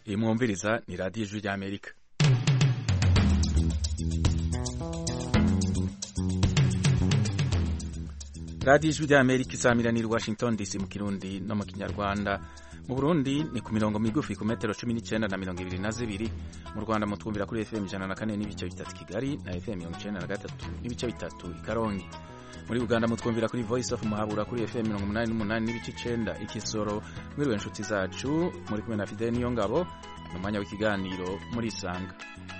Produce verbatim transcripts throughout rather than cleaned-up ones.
iyi mwumviriza ni radiyo ijwi ry'Amerika. radiyo ijwi ry'Amerika isamiraniye i Washington D C mu Kirundi no mu Kinyarwanda. Mu Burundi ni ku mirongo migufi ku metero cumi n'icyenda na mirongo ibiri na zibiri. Mu Rwanda mutwumvira kuri F M ijana na kane n'ibice bitatu Kigali na F M mirongo icyenda na gatatu n'ibice bitatu i Karongi. Muri Uganda mutwumvira kuri Voice of Muhabura kuri F M mirongo umunani n'umunani n'ibice icenda i Kisoro. Mwiriwe inshuti zacu, muri kumwe na Fidel Niyongabo mu mwanya w'ikiganiro muri Isanga.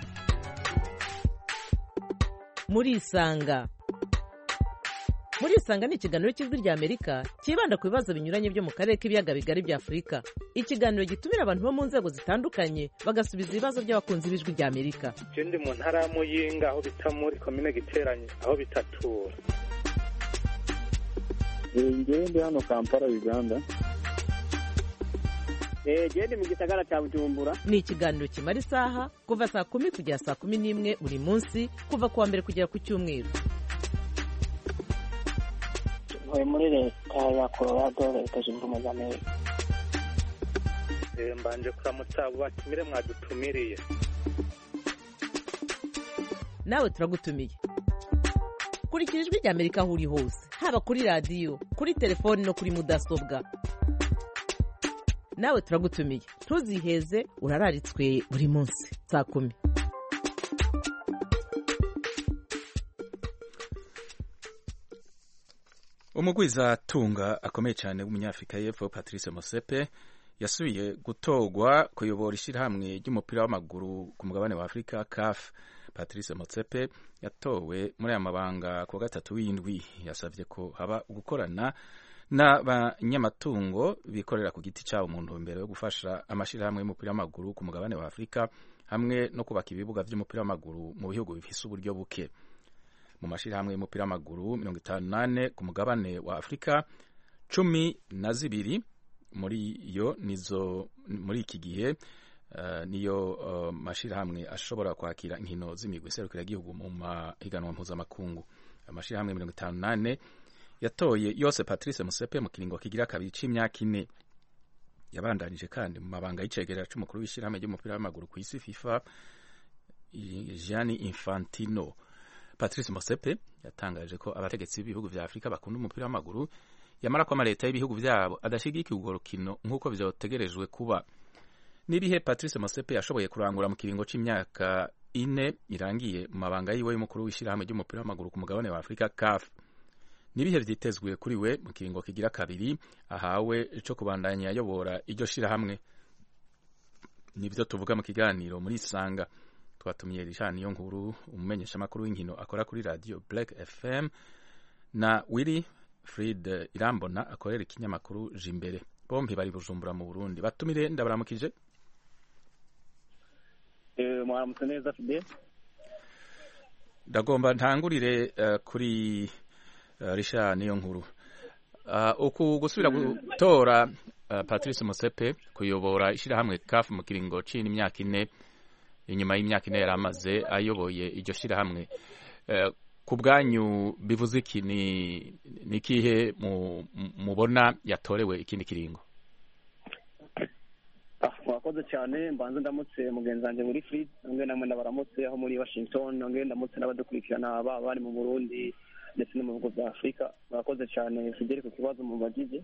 Muri Isanga Muri Isanga ni ikiganiro cy'ijwi ry'Amerika kibanda ku bibazo binyuranye byo mu karere k'ibiyaga bigari bya Afurika. Ikiganiro gitumira abantu bo mu nzego zitandukanye bagasubiza ibibazo by'abakunzi b'ijwi ry'Amerika. Je ndi mu ntara ya Muyinga aho bita muri commune Giteranye aho bitatura. Ngewe ndi hano Kampala Uganda. Eh je ndi mu gisagara cya Bujumbura. Ni ikiganiro kimara isaha kuva saa kumi kugera saa kumi n'imwe buri munsi kuva kuwa mbere kugera ku cyumweru. Ntuye muri leta ya Colorado, leta zunze ubumwe za Amerika. Eh mbanje kuramutsa abo batumire mwadutumiriye. Nawe turagutumiye. Kurikira ijwi ry'Amerika aho uri hose, haba kuri radiyo, kuri telefoni no kuri mudasobwa. Nawe turagutumiye, ntuziheze, urararitswe buri munsi saa kumi. Umugwizatunga akomeye cyane w'umunyafrika y'Epfo Patrice Motsepe yasubiye gutogwa kuyobora ishyirahamwe ry'umupira w'amaguru ku mugabane wa Afurika C A F. Patrice Motsepe yatowe muri aya mabanga ku wa gatatu w'indwi. Yasabye ko haba gukorana n'abanyamatungo bikorera ku giti cyabo mu ntumbero yo gufasha amashyirahamwe y'umupira w'amaguru ku mugabane wa Afurika hamwe no kubaka ibibuga by'umupira w'amaguru mu bihugu bifise uburyo buke. Mu mashyirahamwe y'umupira w'amaguru mirongo itanu n'ane ku mugabane wa Afurika, cumi na zibiri muri yo nizo muri iki gihe uh, niyo uh, mashyirahamwe ashobora kwakira inkino z'imigwi serukiragihugu mu mahiganwa mpuzamakungu. Amashyirahamwe mirongo itanu n'ane yatoye yose Patrice Motsepe mu kiringo kigira kabiri c'imyaka ine. Yabandanije kandi mu mabanga y'icegera c'umukuru w'ishyirahamwe ry'umupira w'amaguru ku isi FIFA, Gianni Infantino. Patrice Motsepe yatangaje ko abategetsi b'ibihugu vya Afrika bakunda umupira w'amaguru yamara ko amaleta y'ibihugu vyabo adashigikiye urwo rukino nk'uko vyotegerejwe kuba. Nibihe Patrice Motsepe yashoboye kurangura mu kiringo c'imyaka ine irangiye mu mabanga yiwe y'umukuru w'ishyirahamwe ry'umupira w'amaguru ku mugabane wa Afrika C A F. Nibihe vyitezwe kuri we mu kiringo kigira kabiri ahawe ico kubandanya yayobora iryo shirahamwe. Nivyo tuvuga mu kiganiro muri Isanga. Twatumiye Richard Niyonkuru, umumenyesha makuru w'inkino akora kuri radio Black F M, na Willy Fried Irambona akorera ikinyamakuru Jimbere. Bombi bari Bujumbura mu Burundi. Batumire ndabaramukije. Eh mwaramutse neza Fidel. Ndagomba ntangurire uh, kuri uh, Richard Niyonkuru. Uh, uku gusubira gutora uh, Patrice Motsepe kuyobora ishirahamwe C A F mu kiringo c'ini imyaka ine inyuma y'imyaka ine yaramaze ayoboye iryo shirahamwe. Uh, ku bwanyu bivuze iki ni nikihe mubona yatorewe ikindi kiringo? Ah, mwakoze cyane. Mbanze ndamutse mugenzi wanje muri Free, nge namwe ndabaramutse aho muri Washington, nge ndamutse n'abadukurikirana aba bari mu Burundi ndetse no mu bihugu bya Afrika. Mwakoze cyane Fidel ku kibazo mu bagize.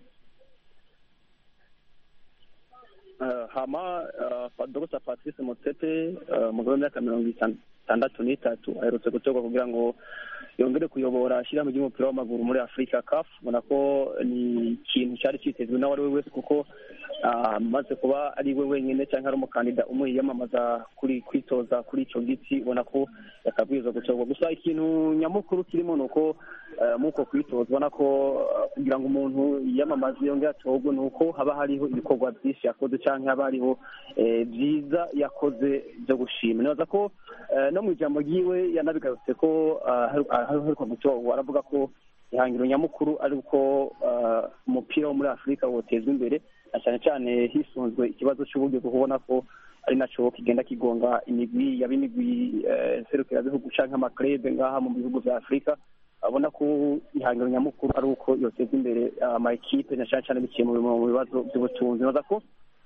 Uh, hama uh, Doctor Patrice Motsepe uh, mu myaka mirongo itandatu n'itatu aherutse gutorwa kugira ngo yongere kuyobora ishyirahamwe ry'umupira w'amaguru muri Afrika C A F. Ubona ko ni ikintu cyari cyitezwe n'uwari we wese kuko amaze uh, kuba ari we wenyine cyangwa ari umukandida umwiyamamaza kuri kwitoza kuri icyo giti. Ubona ko yakabwirizwa gutorwa. Gusa ikintu nyamukuru kirimo nuko uh, muko kwitoza ubona ko uh, kugira ngo umuntu yiyamamaze yongere atorwe nuko haba hariho ibikorwa byinshi yakoze cyangwa haba hariho byiza uh, yakoze byo gushima. Nibaza ko uh, no mu ijambo ryiwe yanabigarutse ko aheruka gutorwa, aravuga ko ihangiro nyamukuru ari uko umupira wo muri Afurika wotezwa imbere, cyane cyane hisunzwe ikibazo cy'uburyo kubona ko ari naco kigenda kigonga imigwi yaba imigwi serukirabihugu canke amaklebe ngaha mu bihugu vya Afurika. Abona ko ihangiro nyamukuru ari uko yotezwa imbere ama equipe, cyane cyane biciye mu bibazo by'ubutunzi. Nibaza ko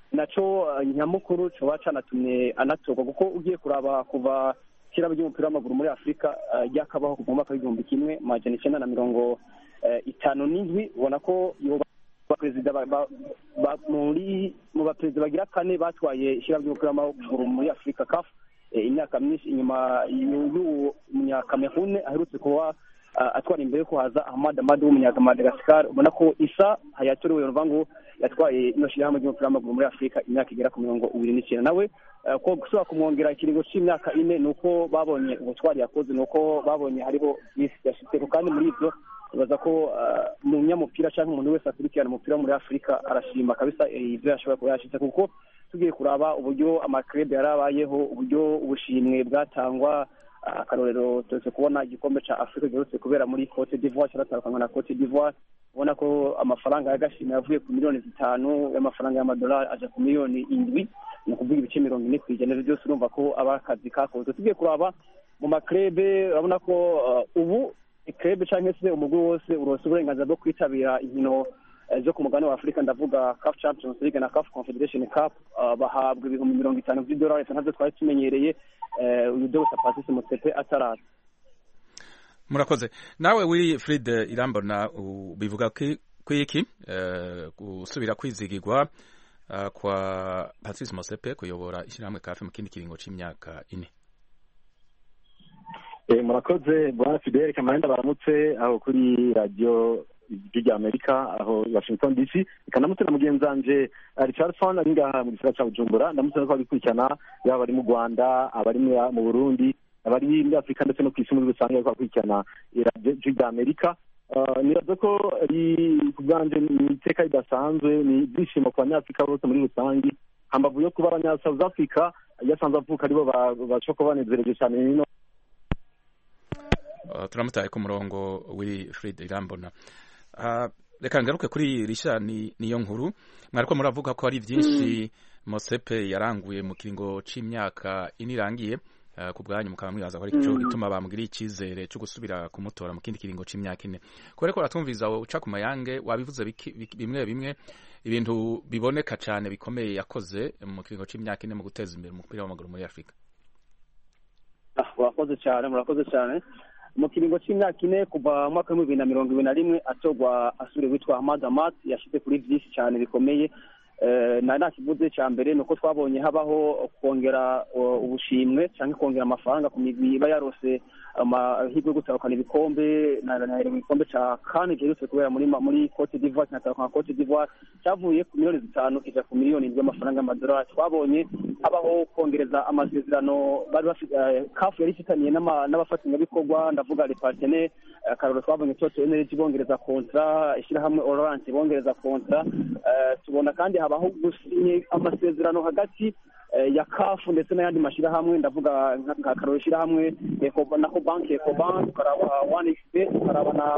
naco nyamukuru coba canatumye anatorwa kuko ugiye kuraba kuva ishyirahamwe ry'umupira w'amaguru muri afurika ryakabaho kuva mu mwaka w'igihumbi kimwe majana icenda na mirongo itanu n'indwi ubona ko perezida muri mu baperezida bagira kane batwaye ishyirahamwe ry'umupira w'amaguru muri afurika caf imyaka myinshi inyuma y'uwo munyakamerune aherutse kuba atwara imbere ko haza Ahmad Ahmad w'umunyamadagascar ubona ko Isa hayatorewe yumva ngo yatwaye ino shyirahamwe ry'umupira w'amaguru muri afurika imyaka igera ku mirongo ibiri n'icyenda nawe ko gusubira kumwongera ikiringo cy'imyaka ine ni uko babonye ubutwari yakoze ni uko babonye hariho isi yashitse kandi muri ibyo baza ko mu nyamupira cyangwa umuntu wese akurikirana umupira muri afurika arashima kabisa ibyo yashobora kuba yashitse kuko tugiye kuraba uburyo amakrebe yarabayeho uburyo ubushimwe bwatangwa akarorero tuze kubona igikombe ca Afrika giherutse kubera muri Cote d'Ivoire cyaratangwa na Cote d'Ivoire ubona ko amafaranga y'agashimwe yavuye ku miliyoni zitanu y'amafaranga y'amadolari aja ku miliyoni indwi ni ukuvuga ibice mirongo ine kw'ijana byose urumva ko aba akazi kakoze tugiye kuraba mu makrebe urabona ko ubu ikrebe cyangwa se umugwi wose urose uburenganzira bwo kwitabira inkino zo ku mugabane wa Afurika ndavuga C A F Champions League na C A F Confederation Cup bahabwa ibihumbi mirongo itanu by'idolari ntabwo twari tumenyereye uyu Dr Patrice Motsepe ataraza. Murakoze nawe Wilfried Irambona bivuga ko iki gusubira kwizigirwa kwa Patrice Motsepe kuyobora ishyirahamwe C A F mu kindi kiringo c'imyaka ine. Eh murakoze bwana Fidel Kamarenda baramutse aho kuri radio y'Igihugu Amerika aho Washington D C ikanamutse na mugenzanje Richardson ari ngaha mu gisagara ca Bujumbura ndamutse ko bikurikirana yaba ari mu Rwanda abari mu Burundi abari muri Afrika ndetse no kwisi muri rusange ko bakurikirana radio y'Igihugu Amerika nirazo ko ari kubwanje iteka ridasanzwe ni byishimo ku banyafrika bose muri rusange hambavu yo kuba abanya South Africa yasanze avuka aribo bashoko banezereje cyane nino turamutaye ku murongo Wilfried Irambona. Reka ngaruke kuri Risha niyo nkuru mwariko muravuga ko ari byinshi Motsepe yaranguye mu kiringo c'imyaka inirangiye ku bwanyu mukaba mwibaza ko ari cyo gituma bamugiriye icyizere cyo gusubira kumutora mu kindi kiringo c'imyaka ine kubera ko ratumviza uca ku mayange wabivuze bimwe bimwe ibintu biboneka cyane bikomeye yakoze mu kiringo c'imyaka ine mu guteza imbere umupira w'amaguru muri Afrika. Ah murakoze cyane murakoze cyane mu kiringo c'imyaka ine kuva mu mwaka w'ibihumbi bibiri na mirongo ibiri na rimwe atorwa asubire witwa Ahmad Ahmad yashyize kuri byinshi cyane bikomeye na nakivuze cya mbere nuko twabonye habaho kongera ubushimwe cyangwa kongera amafaranga ku migwi iba yarose amahirwe yo gutahukana ibikombe na igikombe cya kane giherutse kubera muri muri Cote d'Ivoire kinatahukana Cote d'Ivoire cyavuye ku miliyoni zitanu kija ku miliyoni indwi y'amafaranga y'amadolari twabonye habaho kongereza amasezerano bari bafite C A F yari ifitaniye n'abafatanyabikorwa ndavuga les partenaires akaroro twabonye Total Energy bongereza kontra ishyirahamwe Orange bongereza kontra tubona kandi habaho gusinye amasezerano hagati ya C A F ndetse n'ayandi mashyirahamwe ndavuga nka karoro ishyirahamwe nako banki Ecobank tukaraba one X B tukaraba na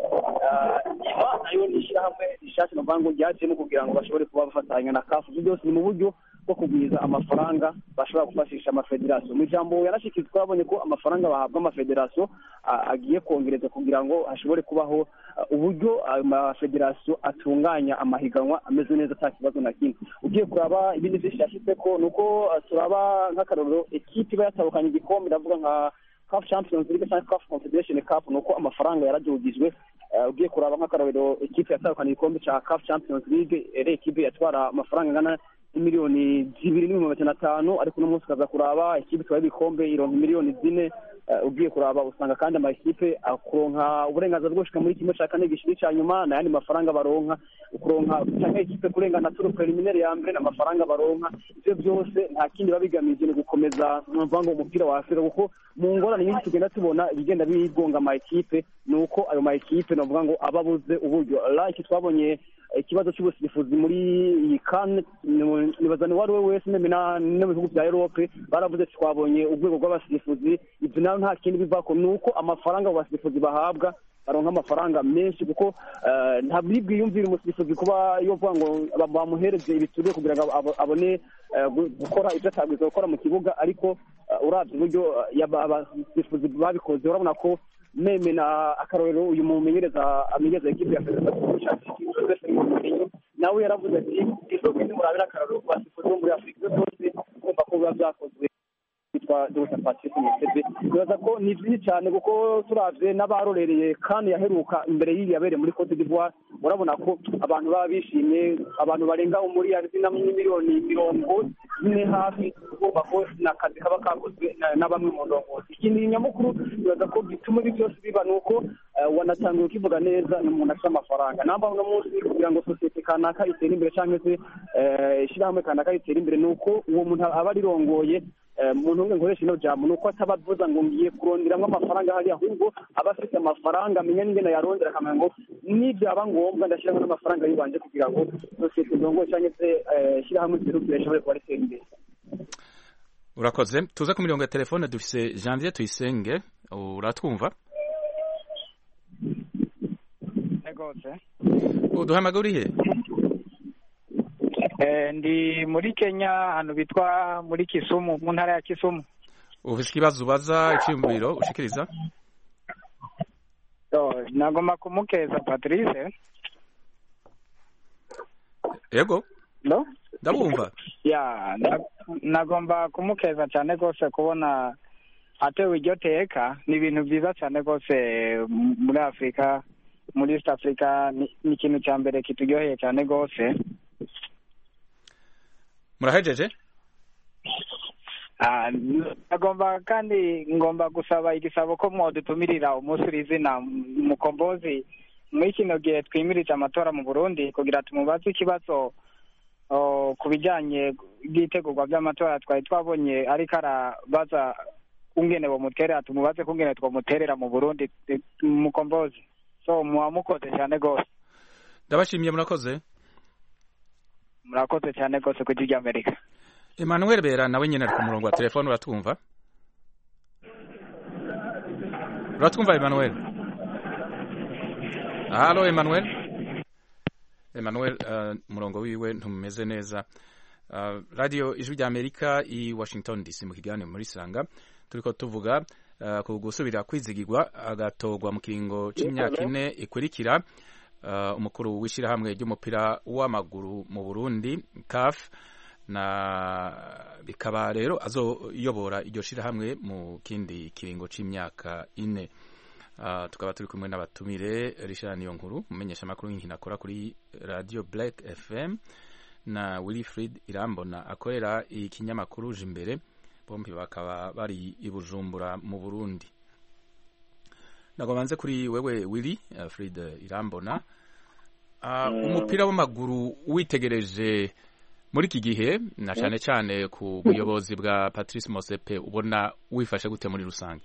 iba nayo ishyirahamwe ishati n'ubango ryaje no kugira ngo bashobore kuba bafatanya na C A F byose ni mu buryo bwo kugwiza amafaranga bashobora gufashisha amafederasiyo mu jambo yarashikizwe twabonye ko amafaranga bahabwa amafederasiyo agiye kongereza kugira ngo hashobore kubaho uburyo amafederasiyo atunganya amahiganwa ameze neza nta kibazo na kimwe ugiye kuraba ibindi byinshi yashyize ko nuko turaba nk'akarorero ekipe iba yatahukanye igikombe ndavuga nka C A F Champions League cyangwa C A F Confederation Cup nuko amafaranga yarajugijwe ugiye kuraba nk'akarorero ekipe yatahukanye igikombe cya C A F Champions League ere ekipe yatwara amafaranga angana miliyoni zibiri n'ibihumbi magana atanu ariko uno munsi ukaza kuraba ikipe itwaye ibikombe ironka miliyoni zine ugiye kuraba usanga kandi ama ekipe akuronka uburenganzira bwo gushika muri kimwe cya kane gishiri cya nyuma n'ayandi mafaranga baronka ukuronka cyangwa ekipe kurengana turu preliminaire ya mbere n'amafaranga baronka ibyo byose nta kindi babigamije ni gukomeza mvango umupira wa Afrika kuko mu ngorane nyinshi tugenda tubona ibigenda bigonga ama ekipe nuko ayo ma ekipe navuga ngo ababuze uburyo like twabonye ikibazo cy'ubusifuzi muri iyi kan nibaza ni wari we wese nemena no bihugu bya Europe baravuze twabonye urwego rw'abasifuzi ibyo naho nta kindi bivako nuko amafaranga abasifuzi bahabwa baronka amafaranga menshi kuko nta bwiyumvira umusifuzi kuba yovuga ngo bamuhereze ibituriye kugira ngo abone gukora ibyo atagwiza gukora mu kibuga ariko uravye uburyo abasifuzi babikoze urabona ko meme na akarorero uyu mumenyereza amenyereza ekipe ya Federation nawe yaravuze ati isoko nimurabira akararo ku basifuzi bo muri afurika zose kumva ko biba byakozwe yitwa Dr Patrice Motsepe. Bibaza ko ni byinshi cyane kuko turavye n'abarorereye kandi yaheruka imbere y'iyi yabereye muri Cote d'Ivoire, urabona ko abantu baba bishimye, abantu barenga muri na miliyoni mirongo ine hafi, kumva ko n'akazi kaba kakozwe na bamwe mu ndongozi. Ikindi nyamukuru bibaza ko gituma ibi byose biba nuko wanatangiye ukivuga neza ni umuntu afite amafaranga. Namba uno munsi kugira ngo sosiyete kanaka itere imbere cyangwa se ishyirahamwe kanaka itere imbere nuko uwo muntu aba arirongoye. Umuntu umwe nkoresha ino jambo nuko atabavuza ngo ngiye kuronderamo amafaranga hari, ahubwo aba afite amafaranga amenya n'ingene yarondera, akamenya ngo nibyaba ngombwa ndashyiramo n'amafaranga yibanje kugira ngo sosiyete ndongoye cyangwa se ishyirahamwe ry'urubyiruko rishobore kuba ritera imbere. Urakoze. Tuze ku mirongo ya telefone dufise Janvier Tuyisenge, uratwumva? Egose. Uduhamagara urihe? Eh, ndi muri Kenya hano bitwa muri Kisumu, mu ntara ya Kisumu. Ufise ikibazo ubaza, icyumviro ushikiriza? So, nagomba kumukeza Patrice. Yego. No? Ndabumva. Ya, nagomba kumukeza cyane gose kubona atewe iryo teka, ni ibintu byiza cyane gose muri Afrika, muri East Africa, ni ikintu cya mbere kituryoheye cyane gose. Murahejeje? Ah, nagomba kandi ngomba gusaba igisabo ko mwodutumirira umunsi urizina mukombozi muri kino gihe twimirije amatora mu Burundi kugira tumubaze ikibazo ku bijyanye n'itegurwa by'amatora twari twabonye ariko arabaza ungene bo muterera, tumubaze kungene twomuterera mu Burundi mukombozi. So muwamukoze cyane gose. Ndabashimiye, murakoze. Murakoze cyane gose ku gihugu Amerika. Emmanuel Bera nawe nyine ari ku murongo wa telefone, uratwumva? Uratwumva Emmanuel? Halo Emmanuel? Emmanuel uh, murongo wiwe ntumeze neza. Uh, Radio Ijwi rya Amerika i Washington D C mu kiganiro muri Sanga turiko tuvuga uh, ku gusubira kwizigirwa agatogwa mu kiringo c'imyaka ine ikurikira uh, umukuru w'ishirahamwe ry'umupira w'amaguru mu Burundi C A F, na bikaba rero azoyobora iryo shirahamwe mu kindi kiringo c'imyaka ine. Uh, tukaba turi kumwe n'abatumire Richard Niyonkuru, mumenyesha makuru y'inkino akora kuri Radio Black F M, na Wilfried Irambona akorera ikinyamakuru Jimbere, bombi bakaba bari i Bujumbura mu Burundi. Nagomanze kuri wewe Willy uh, Fried Irambona, uh, mm. umupira w'amaguru witegereje muri iki gihe na cyane cyane ku buyobozi bwa Patrice Motsepe, ubona wifashe gute muri rusange?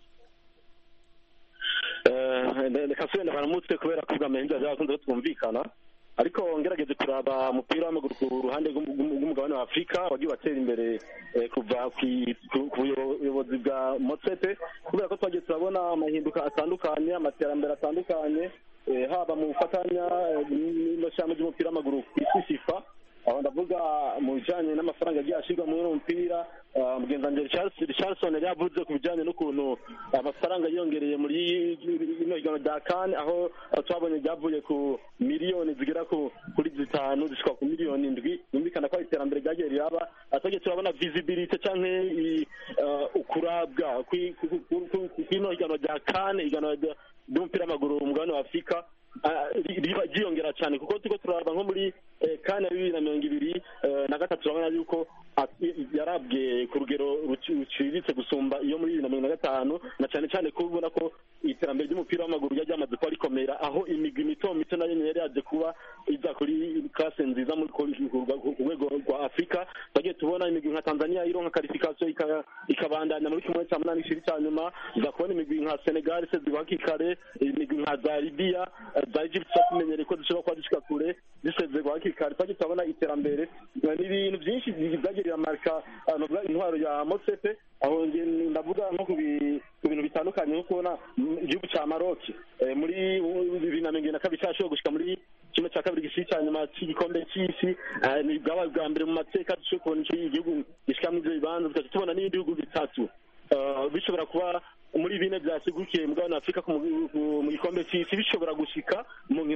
reka twenda baramutse kubera ko bwamenje azakunze twumvikana, ariko ngerageze kuraba umupira w'amaguru ku ruhande rw'umugabane wa Afrika wagiye watera imbere kuva ku buyobozi bwa Motsepe, kubera ko twagiye turabona amahinduka atandukanye, amaterambere atandukanye, haba mu gufatanya n'ishami ry'umupira w'amaguru ku isi FIFA. Aho ndavuga mu bijyanye n'amafaranga agiye ashyirwa muri uwo mupira, mugenzi Richardson yari yavuze ku bijyanye n'ukuntu amafaranga yiyongereye muri ino higanwa rya CAN, aho twabonye ryavuye ku miliyoni zigera kuri zitanu zishika ku miliyoni indwi. Yumvikana ko iterambere ryagiye riraba, atagiye turabona visibility canke ukurabwa kw'ino higanwa rya CAN, higanwa ry'umupira w'amaguru mu mugabane wa Afrika ryiyongera cyane, kuko turiko turaba nko muri CAN ya bibiri na mirongo ibiri na gatatu turabona yuko yarabwe ku rugero ruciriritse gusumba iyo muri bibiri na mirongo na gatanu, na cyane cyane kubona ko iterambere ry'umupira w'amaguru ryari ryamaze kuba rikomera, aho imigwi mito mito nayo yari yaje kuba iza kuri classe nziza muri ku rwego rwa Afrika. Twagiye tubona imigwi nka Tanzania ironka qualification ikabandanya muri kimwe cya munani ishiri cya nyuma, iza kubona imigwi nka Senegal se zibakikare, imigwi nka za Libya za Egypt tumenyere ko zishobora kuba zishika kure zisezerwa hakikare. Twagiye tubona iterambere n'ibintu byinshi byagirira marka intwaro ya Motsepe, aho ndavuga nko ku bintu bitandukanye, nko kubona igihugu cya Maroc muri bibiri na mirongo ine na kabiri cyashoboye gushika muri kimwe cya kabiri gishiri cya nyuma cy'igikombe cy'isi, ni bwabaye bwa mbere mu mateka dushobora kubona icyo igihugu gishika muri ibyo bibanza. Tukaca tubona n'ibindi bihugu bitatu bishobora kuba muri bine byasigukiye mugabane Afrika mu gikombe cy'isi bishobora gushika mu nkino zo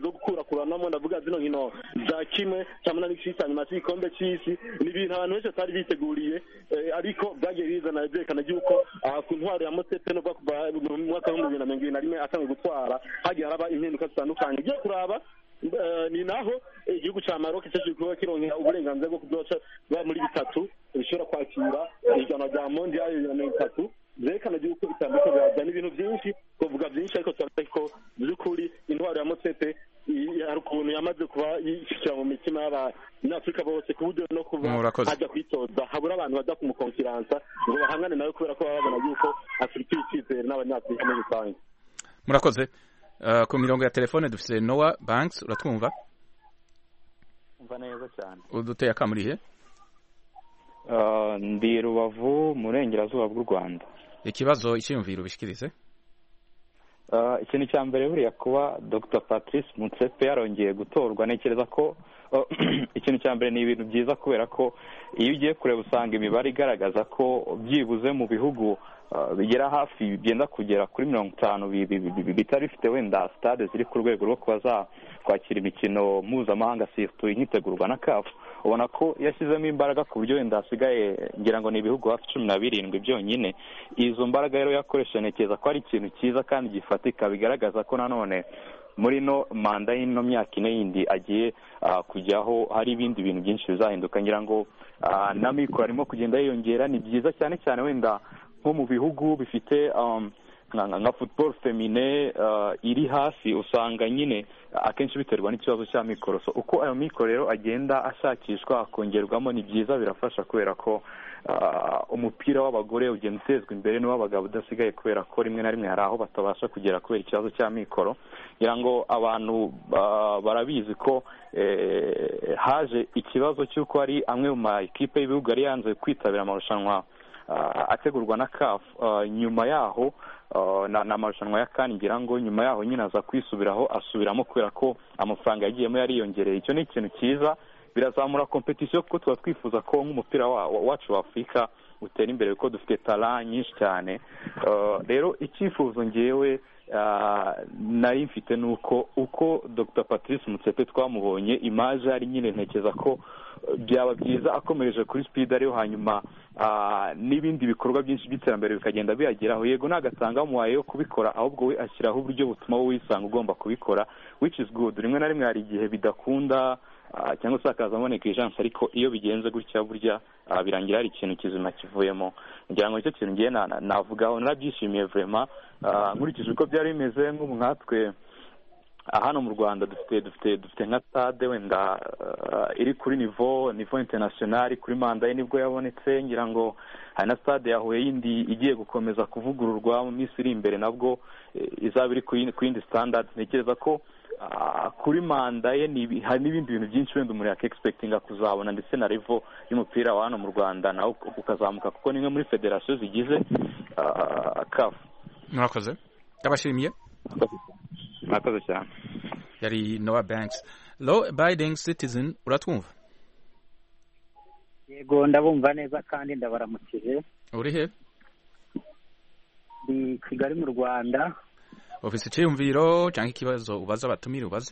zo gukurakuranamo ndavuga zino nkino za kimwe cya munani cy'isi nyuma y'igikombe cy'isi ni ibintu abantu benshi batari biteguriye ariko byagiye bizana byerekana yuko ku ntwaro ya Motsepe no kuva mu mwaka w'ibihumbi bibiri na mirongo ibiri na rimwe atangiye gutwara hagiye haraba impinduka zitandukanye ugiye kuraba ni naho igihugu cya Maroc cyaje kuba kironka uburenganzira bwo kuzoca muri bitatu bishobora kwakira ijana rya mondial ya mirongo itatu zerekana yuko bitandukanye byazana ibintu byinshi kuvuga byinshi ariko turavuga ko by'ukuri intwaro ya Motsepe hari ukuntu yamaze kuba yishyira mu mitima y'abanyafurika bose ku buryo no kuba hajya kwitoza habura abantu bajya kumukonfiransa ngo bahangane nawe kubera ko baba babona yuko afite icyizere n'abanyafurika muri rusange. Murakoze. Ku mirongo ya telefone dufite Noah Banks, uratwumva? Umva neza cyane. Uduteye akamurihe? Ndi Rubavu mu burengerazuba bw'u Rwanda. Ikibazo icyiyumviro bishikirize? Ikintu cya mbere buriya kuba Doctor Patrice Motsepe yarongeye gutorwa nekereza ko ikintu cya mbere ni ibintu byiza kubera ko iyo ugiye kureba usanga imibare igaragaza ko byibuze mu bihugu bigera hafi byenda kugera kuri mirongo itanu bitari bifite wenda stade ziri ku rwego rwo kuba kwakira imikino mpuzamahanga surtout inyitegurwa na C A F ubona ko yashyizemo imbaraga ku buryo wenda hasigaye ngira ngo ni ibihugu hafi cumi na birindwi byonyine. Izo mbaraga rero yakoresha ntekereza ko ari ikintu cyiza kandi gifatika bigaragaza ko nanone muri no manda y'ino myaka ine yindi agiye kujyaho hari ibindi bintu byinshi bizahinduka. Ngira ngo na mikoro arimo kugenda yiyongera ni byiza cyane cyane wenda nko mu bihugu bifite nka football femine iri hasi usanga nyine akenshi biterwa n'ikibazo cya mikoro. So uko ayo mikoro rero agenda ashakishwa akongerwamo ni byiza birafasha kubera ko umupira w'abagore ugenda utezwa imbere n'uw'abagabo udasigaye kubera ko rimwe na rimwe hari aho batabasha kugera kubera ikibazo cya mikoro. ngira ngo abantu barabizi ko haje ikibazo cy'uko hari amwe mu ma ekipe y'ibihugu yari yanze kwitabira amarushanwa ategurwa na C A F. Nyuma yaho na amarushanwa ya CAN ngira ngo nyuma yaho nyine aza kwisubiraho asubiramo kubera ko amafaranga yagiyemo yariyongereye. Icyo ni ikintu cyiza birazamura competition kuko tuba twifuza ko nk'umupira wacu wa Afrika utera imbere kuko dufite talent nyinshi cyane. Rero icyifuzo ngewe nari mfite nuko uko Doctor Patrice Motsepe twamubonye image ari nyine ntekeza ko byaba byiza akomereje kuri speed ariyo hanyuma n'ibindi bikorwa byinshi by'iterambere bikagenda biyageraho. Yego nagatanga muwaye yo kubikora ahubwo we ashyiraho uburyo butuma wowe wisanga ugomba kubikora which is good. Rimwe na rimwe hari igihe bidakunda cyangwa se hakazamo negligence ariko iyo bigenze gutya burya birangira hari ikintu kizima kivuyemo. Ngira ngo icyo kintu ngiye navugaho narabyishimiye vraiment nkurikije uko byari bimeze nk'ubu nkatwe hano mu Rwanda dufite dufite dufite nka stade wenda iri kuri niveau niveau international kuri manda ye nibwo yabonetse. Ngira ngo hari na stade yahuye yindi igiye gukomeza kuvugururwa mu minsi iri imbere nabwo izaba iri ku yindi standard. Ntekereza ko kuri manda ye hari n'ibindi bintu byinshi wenda umuntu yakexpectinga kuzabona ndetse na level y'umupira wa hano mu Rwanda naho ukazamuka kuko nimwe muri federation zigize C A F. Murakoze abashimiye. Murakoze cyane. Yari Noah Banks. Law abiding citizen uratwumva? Yego ndabumva neza kandi ndabaramukije. Uri he? Ni Kigali mu Rwanda. Ofisi cyumviro cyangwa ikibazo ubaza abatumire ubaze?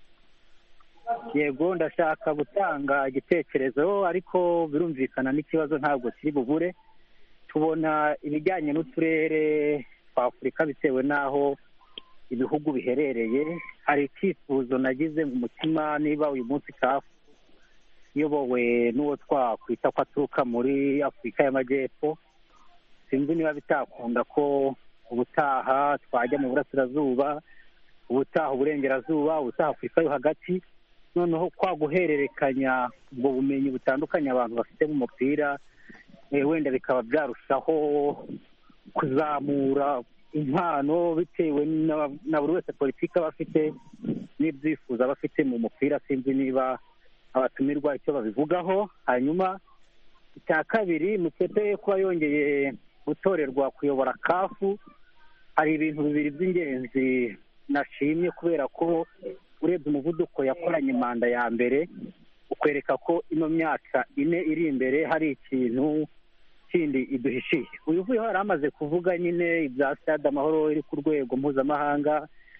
Yego ndashaka gutanga igitekerezo ariko birumvikana n'ikibazo ntabwo kiri bubure. Tubona ibijyanye n'uturere twa Afurika bitewe naho ibihugu biherereye. Hari icyifuzo nagize mu mutima niba uyu munsi C A F iyobowe n'uwo twakwita ko aturuka muri Afurika y'Amajyepfo, sinzi niba bitakunda ko ubutaha twajya mu burasirazuba, ubutaha uburengerazuba, ubutaha Afurika yo hagati, noneho kwa guhererekanya ubwo bumenyi butandukanye abantu bafite mu mupira wenda bikaba byarushaho kuzamura impano bitewe na buri wese politiki aba afite n'ibyifuzo aba afite mu mupira. Sinzi niba abatumirwa icyo babivugaho. Hanyuma icya kabiri, Motsepe kuba yongeye gutorerwa kuyobora C A F, hari ibintu bibiri by'ingenzi nashimye kubera ko urebye umuvuduko yakoranye manda ya mbere ukwereka ko ino myaka ine iri imbere hari ikintu kindi iduhishiye. Uyu vuye hari amaze kuvuga nyine ibya Stade Amahoro iri ku rwego mpuzamahanga,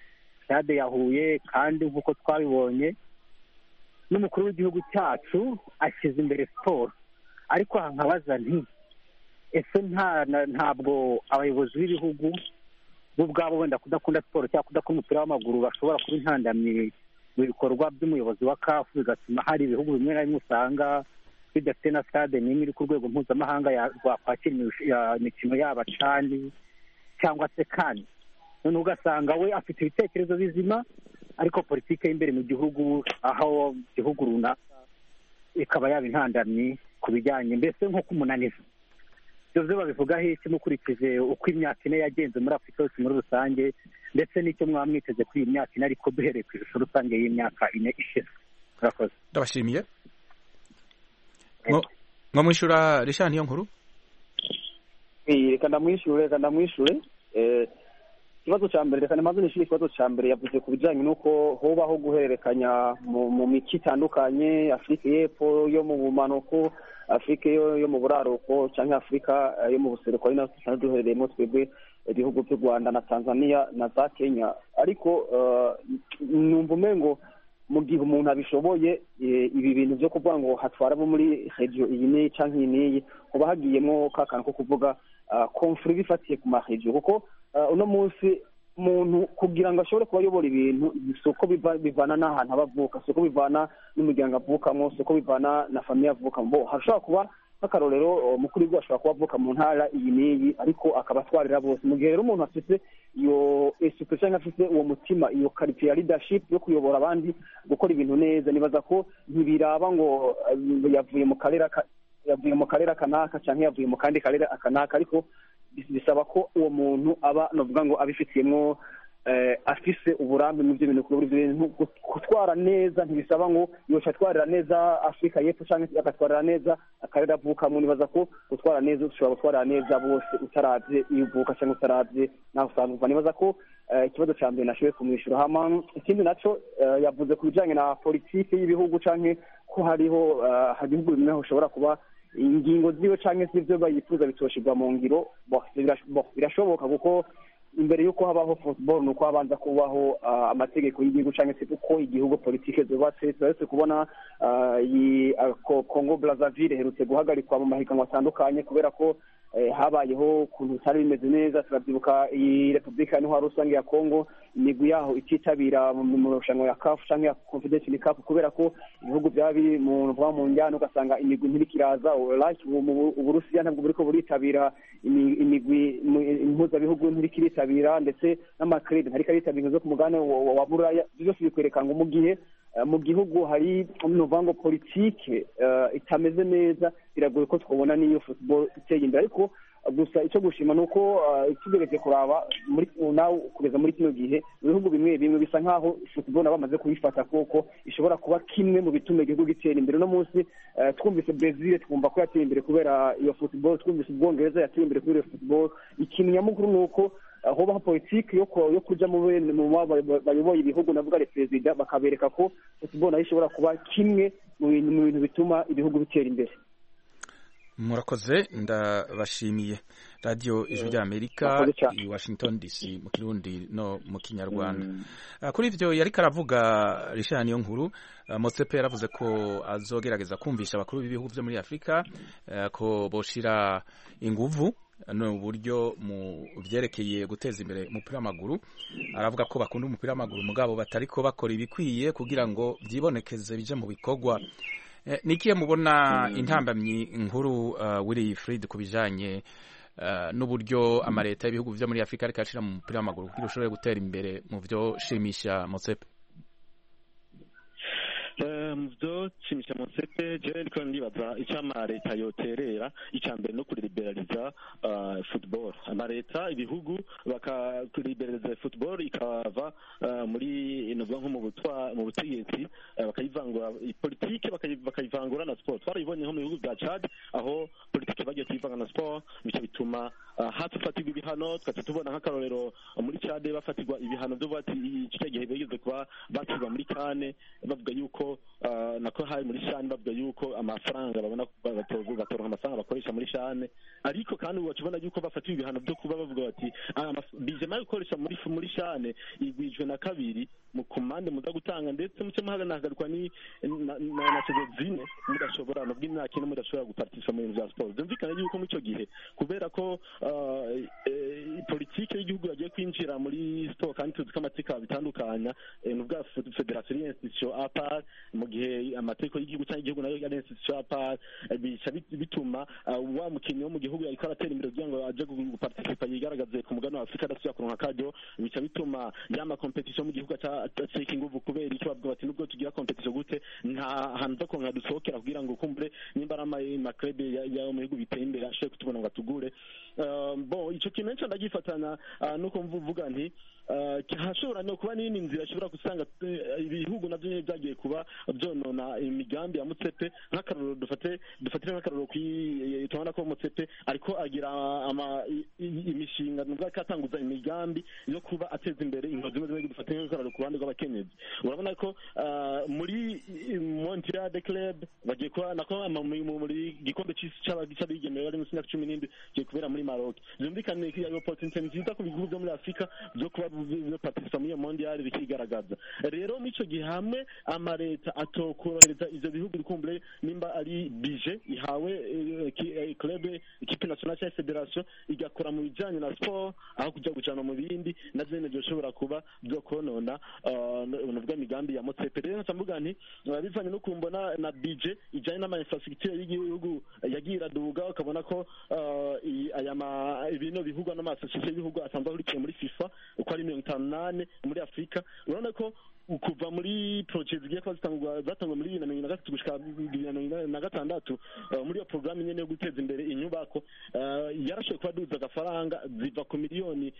stade ya Huye kandi nk'uko twabibonye n'umukuru w'igihugu cyacu ashyize imbere siporo, ariko aha nkabaza nti ese nta ntabwo abayobozi b'ibihugu bo ubwabo wenda kudakunda siporo cyangwa kudakunda umupira w'amaguru bashobora kuba intandamyi mu bikorwa by'umuyobozi wa kafu, bigatuma hari ibihugu bimwe na bimwe usanga bidafite na stade n'imwe iri ku rwego mpuzamahanga rwakwakira imikino yaba cani cyangwa se kani, noneho ugasanga we afite ibitekerezo bizima ariko politiki y'imbere mu gihugu aho igihugu runaka ikaba yaba intandamyi ku bijyanye mbese nko kumunaniza. ibyo byo babivugaho iki mukurikije uko imyaka ine yagenze muri Afurika yose muri rusange ndetse n'icyo mwaba mwiteze kuri iyi myaka ine ariko duhereye ku ishusho rusange y'imyaka ine ishize? Murakoze. Ndabashimiye. mwo mwishyura Richard niyo nkuru? reka ndamwishyure reka ndamwishyure ikibazo cya mbere reka namaze nishyure ikibazo cya mbere yavuze ku bijyanye n'uko hobaho guhererekanya mu mico itandukanye, Afurika y'Epfo yo mu bumanuko, Afurika yo mu buraruko cyangwa Afurika yo mu buseruko, ari nayo dusanzwe duherereyemo twebwe ibihugu by'u Rwanda na Tanzania na za Kenya. Ariko numva umengo mu gihe umuntu abishoboye ibi bintu byo kuvuga ngo hatwara abo muri regio iyi n'iyi cyangwa iyi n'iyi, kuba hagiyemo ka kantu ko kuvuga conflit bifatiye ku maregio, kuko uno munsi umuntu kugira ngo ashobore kuba ayobora ibintu soko bivana n'ahantu abavuka, soko bivana n'umuryango avukamo, soko bivana na famiye avukamo. Bo hashobora kuba nk'akarorero umukuru w'igihugu ashobora kuba avuka mu ntara iyi n'iyi ariko akaba atwarira bose. Mu gihe rero umuntu afite iyo esprit cyangwa afite uwo mutima, iyo qualité ya leadership yo kuyobora abandi gukora ibintu neza, nibaza ko ntibiraba ngo yavuye mu karere yavuye mu karere kanaka cyangwa yavuye mu kandi karere akanaka, ariko bisaba ko uwo muntu aba novuga ngo abifitiyemo afise uburambe mu by'ibintu kuri buri bintu. Gutwara neza ntibisaba ngo yosha atwarira neza Afurika y'Epfo cyangwa agatwarira neza akarere avukamo. Nibaza ko gutwara neza ushobora gutwarira neza bose utaravye iyo uvuka cyangwa utaravye naho usanzwe. Nibaza ko ikibazo cya mbere nashoboye kumwishyura. Hama ikindi naco yavuze ku bijyanye na politiki y'ibihugu cyangwa ko hariho hari ibihugu bimwe ushobora kuba ingingo ziwe cyangwa se ibyo bayifuza bitoshirwa mu ngiro. Birashoboka kuko imbere y'uko habaho football nuko habanza kubaho amategeko y'igihugu cyangwa se uko igihugu politike zubatse. turetse kubona Congo Brazzaville herutse guhagarikwa mu mahiganwa atandukanye kubera ko habayeho ukuntu bitari bimeze neza. Turabyibuka iyi Repubulika niho rusange ya Congo imigwi yaho ititabira mu marushanwa ya C A F cyangwa ya Confederation Cup kubera ko ibihugu byaba biri mu mvuga mu njyana, ugasanga imigwi ntirikiraza. Like Uburusiya ntabwo buriko buritabira imigwi impuzabihugu ntirikiritabira, ndetse n'amakredi ntariko aritabira zo ku mugabane wa Buraya. Byose bikwereka ngo mu gihe mu gihugu hari umuvango politike itameze neza, biragoye ko twabona n'iyo football iteye imbere. Ariko gusa icyo gushima ni uko tugereje kuraba muri nawe kugeza muri kino gihe ibihugu bimwe bimwe bisa nk'aho football bamaze kuyifata kuko ishobora kuba kimwe mu bituma igihugu gitera imbere. No munsi twumvise Brazil twumva ko yateye imbere kubera iyo football, twumvise Ubwongereza yateye imbere kubera iyo football. Ikintu nyamukuru ni uko hobaho politiki yo yo kuja mu bayoboye ibihugu navuga perezida bakabereka ko football nayo ishobora kuba kimwe mu bintu bituma ibihugu bitera imbere. Murakoze, ndabashimiye. Radio Ijwi rya Amerika i Washington D C mu Kirundi no mu Kinyarwanda. Mm. Kuri ivyo yari karavuga Richard niyo nkuru, uh, Motsepe yaravuze ko azogerageza kumvisha abakuru b'ibihugu byo muri Afrika uh, ko boshira inguvu no buryo mu vyerekeye guteza imbere umupira w'amaguru. Aravuga ko bakunda umupira w'amaguru mugabo batariko bakora ibikwiye kugira ngo byibonekeze bije mu bikorwa. Eh, nikiye mubona intambamyi nkuru uh, Wilfried kubijanye uh, n'uburyo amareta y'ibihugu byo muri Afrika ariko ashira mu mupira w'amaguru kugira ushobore gutera imbere mu byo shimisha Motsepe? mu byo shimisha Motsepe je ndiko ndibaza icyo amareta yoterera. Icya mbere no kuriberaliza uh, football. Amareta ibihugu bakaliberaliza football ikava uh, muri inubwa nko mu butwa mu butegetsi uh, bakayivangura politike bakayivangura na sport. Twaribonye nko mu bihugu bya Chad aho politike bagiye kuyivanga na sport, bice bituma uh, hatufatirwa ibihano. Twatse tubona nk'akarorero muri Chad bafatirwa ibihano byo bati icyo gihe bigeze kuba batirwa muri Kane bavuga yuko nako hari muri shane bavuga yuko amafaranga babona batoronka amafaranga bakoresha muri shane ariko kandi bakibona yuko bafatiwe ibihano byo kuba bavuga bati bije mayo gukoresha muri muri shane igwijwe na kabiri mu komande muza gutanga ndetse muce muhagarikwa ni na zine mudashobora no bw'imyaka ine mudashobora guparticipa mu bya sport byumvikana yuko muri cyo gihe kubera ko politike y'igihugu yagiye kwinjira muri sport kandi tuzi ko amategeko bitandukanya n'ubwa federation y'institution A P R mu gihe amategeko y'igihugu cyangwa igihugu nayo ya institution A P R bica bituma wa mukinnyi wo mu gihugu yariko aratera imbere kugira ngo aje guparticipa yigaragaze ku mugabane wa Afrika adasubiye kuronka akaryo bica bituma yama competition mu gihugu atacika inguvu kubera icyo bavuga bati nubwo tugira competition gute nta hantu ko nka dusohokera kugira ngo kumbure nimba ari amakrebe ya mu bihugu biteye imbere ashobore kutubona ngo atugure bon ico kintu ndagifatana nuko mvuga nti hashobora no kuba nini nzira ashobora gusanga ibihugu navyo byagiye kuba byonona imigambi ya Mutsepe nk'akaroro dufate dufatire nk'akaroro kwitubona ko Mutsepe ariko agira ama imishinga nubwo katanguza imigambi yo kuba ateza imbere inkozi zimwe dufate nk'akaroro ku bandi rw'abakenyezi urabona ko muri Montreal de Club bagiye kuba nako muri gikombe cy'abigemewe bari mu myaka cumi n'indwi giye kubera muri Maroc byumvikane ko iyo opportunity nziza ku bihugu byo muri Afrika byo kuba participa muri mondial bikigaragaza rero mico gihamwe amareta atokorohereza ivyo bihugu bikumbure nimba ari bije ihawe club equipe nationale ya federation igakora mu bijanye na sport aho kujya gucana mu bindi navyo byo shobora kuba byo konona unuvuga imigambi ya Motsepe rero nsambuga nti bivanye no kumbona na bije ijanye n'ama infrastructure y'igihugu yagira duga ukabona ko aya ma ibino bihugu n'amasosiyete y'ibihugu asanzwe ahurikiye muri FIFA uko ari mirongo itanu nane muri Afrika urabona ko kuva muri project zigiye kwa zitangwa zatangwa muri bibiri na mirongo na gatatu gushika bibiri na mirongo na gatandatu muri iyo programme nyene yo guteza imbere inyubako yarashoboye kubaduza agafaranga ziva ku miliyoni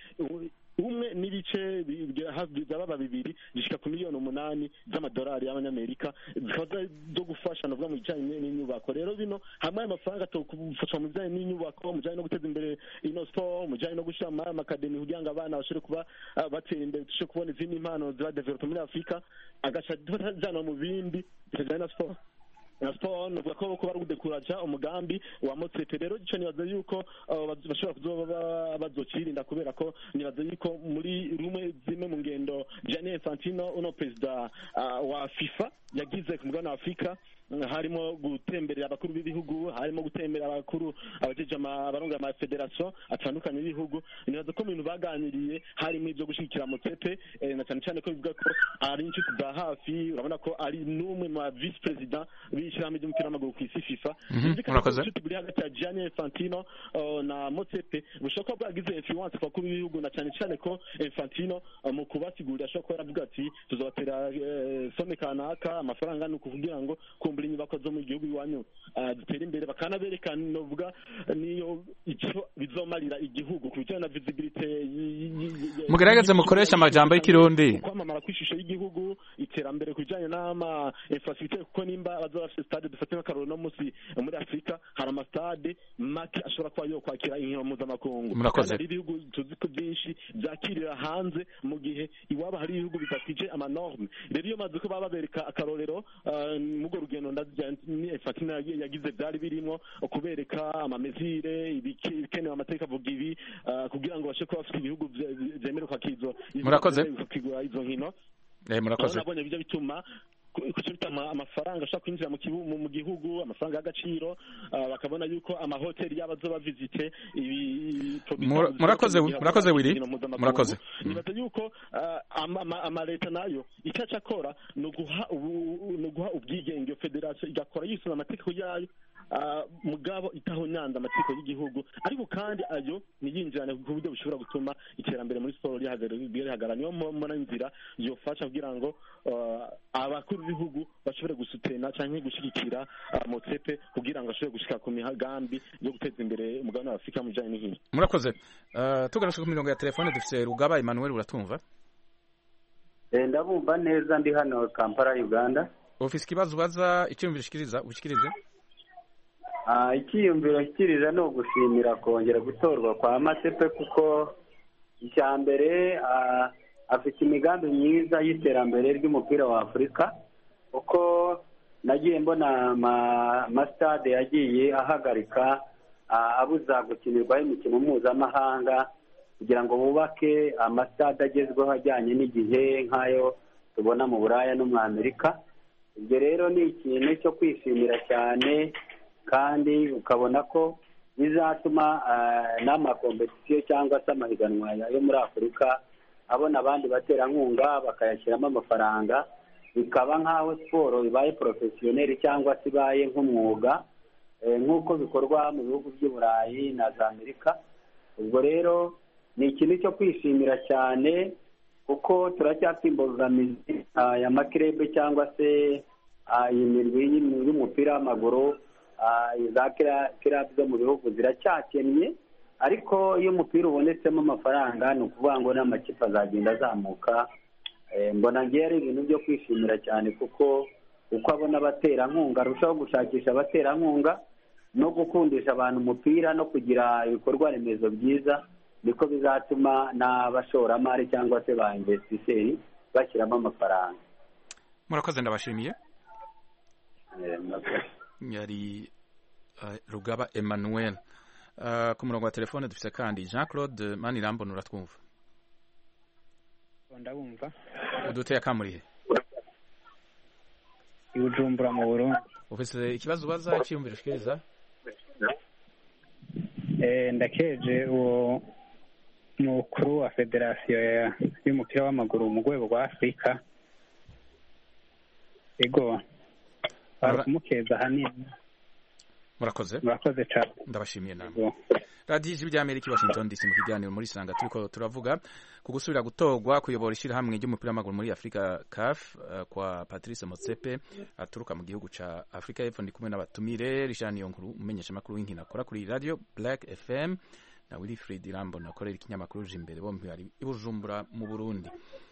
umwe n'ibice byaba bibiri zishika ku miliyoni umunani z'amadolari y'abanyamerika zikaza zo gufasha no bwa mu bijanye n'inyubako rero bino hamwe amafaranga atokufasha mu bijanye n'inyubako mu bijanye no guteza imbere ino sport mu bijanye no gushira mu academy kugira ngo abana bashobore kuba batera imbere cyo kubona izindi impano za development muri Afrika agaca dufata mu bindi bijanye na sport na sport no ko ko bari gudekuraja umugambi wa Motsepe rero gico nibaza yuko bashobora kuzoba bazokirinda kubera ko nibaza yuko muri rumwe zimwe mu ngendo Gianni Infantino uno president wa FIFA yagize ku mugabane wa Afrika harimo gutemberera abakuru b'ibihugu harimo gutemberera abakuru abajeje abaronga ama federation atandukanye y'ibihugu nibaza ko ibintu baganiriye harimo ibyo gushikira Motsepe na cyane cyane ko bivuga ko ari inshuti za hafi urabona ko ari n'umwe mu vice president b'ishyirahamwe ry'umupira w'amaguru ku isi FIFA murakoze buri hagati ya Gianni Infantino na Motsepe bushoboka bwagize influence kwa kuri ibihugu na cyane cyane ko Infantino mu kubasigurira ashobora kuba aravuga ati tuzobatera some kanaka amafaranga no kuvugira ngo kumbura inyubako zo mu gihugu iwanyu zitera imbere bakanaberekana novuga niyo icyo bizomarira igihugu ku bijyanye na visibility mugerageze mukoresha amajambo y'ikirundi kwamamara kwishusho y'igihugu iterambere ku bijyanye n'ama infrastructure kuko nimba bazofite stade dufate nk'akaroro no musi muri Afrika hari ama stade make ashobora kuba yo kwakira inkino mpuzamakungu murakoze ibihugu tuzi ko byinshi byakirira hanze mu gihe iwaba hari ibihugu bidatije ama norme rero iyo maze ko baba babereka akarorero mu go rugendo ni Infantino yagize byari birimo kubereka amamezire ibikenewe amategeko avuga ibi kugira ngo bashe kuba bafite ibihugu byemere kwakizo murakoze kwigura izo nkino eh murakoze nabonye bijya bituma kucita amafaranga ashaka kwinjira mu mu gihugu amafaranga y'agaciro bakabona yuko amahoteli y'abazoba visite ibi murakoze murakoze wiri murakoze nibaza yuko amaleta nayo icyaca akora no guha no guha ubwigenge federation igakora yisuna amategeko yayo mugabo itaho nyanda amategeko y'igihugu ariko kandi ayo niyinjirane ku buryo bushobora gutuma iterambere muri sport rihagarara niyo mbona inzira yofasha kugira ngo abakuru b'ibihugu bashobore gusutena canke gushigikira Motsepe kugira ngo ashobore gushika ku migambi yo guteza imbere umugabane wa Afrika mu bijanye n'inkino murakoze tugarashaka ku mirongo ya telefone dufite Rugaba Emmanuel uratumva eh ndabumva neza ndi hano Kampala Uganda ofisi kibazo baza icyumviro shikiriza ushikirize ah ikiyumviro shikiriza no gushimira kongera gutorwa kwa Motsepe kuko icyambere afite imigambi myiza y'iterambere ry'umupira wa Afrika uko nagiye mbona amasitade yagiye ahagarika abuza gukinirwaho imikino mpuzamahanga kugira ngo bubake amasitade agezweho ajyanye n'igihe nk'ayo tubona mu Buraya no mu Amerika. Ibyo rero ni ikintu cyo kwishimira cyane, kandi ukabona ko bizatuma n'amakompetisiyo cyangwa se amahiganwa yo muri Afurika abona abandi baterankunga bakayashyiramo amafaranga, bikaba nk'aho siporo ibaye porofesiyoneri cyangwa se ibaye nk'umwuga nk'uko bikorwa mu bihugu by'i Burayi na za Amerika. Ubwo rero ni ikintu cyo kwishimira cyane, kuko turacyafite imbogamizi ya makirebe cyangwa se imirwi y'umupira w'amaguru, za kirabu zo mu bihugu ziracyakennye, ariko iyo umupira ubonetsemo amafaranga ni ukuvuga ngo n'amakipe azagenda azamuka. Mbona ngewe ari ibintu byo kwishimira cyane, kuko uko abona abaterankunga arushaho gushakisha abaterankunga no gukundisha abantu umupira no kugira ibikorwa remezo byiza, niko bizatuma n'abashoramari cyangwa se ba investisseri bashyiramo amafaranga. Murakoze, ndabashimiye. Yari Rugaba Emmanuel. Ku murongo wa telefone dufite kandi Jean Claude Manirambona, uratwumva? Ndabumva. Uduteye akamurihe? I Bujumbura mu Burundi. Ufite ikibazo ubaza cyiyumvira ushikiriza? Eh, ndakeje uwo mukuru wa federasiyo y'umupira w'amaguru mu rwego rwa Afurika. Ego bari kumukeza hanini. Murakoze. Murakoze cyane. Ndabashimiye namwe. Radio Ijwi ry'Amerika, Washington D C, mu kiganiro muri Sanga turiko turavuga ku gusubira gutorwa kuyobora ishyirahamwe ry'umupira w'amaguru muri Afurika C A F uh, kwa Patrice Motsepe aturuka mu gihugu ca Afurika y'Epfo. Ndi kumwe n'abatumire Richard Niyonkuru, umenyesha makuru w'inkino akora kuri Radio Black F M, na Wilfried Irambona akorera ikinyamakuru Jimbere, bombi bari i Bujumbura mu Burundi.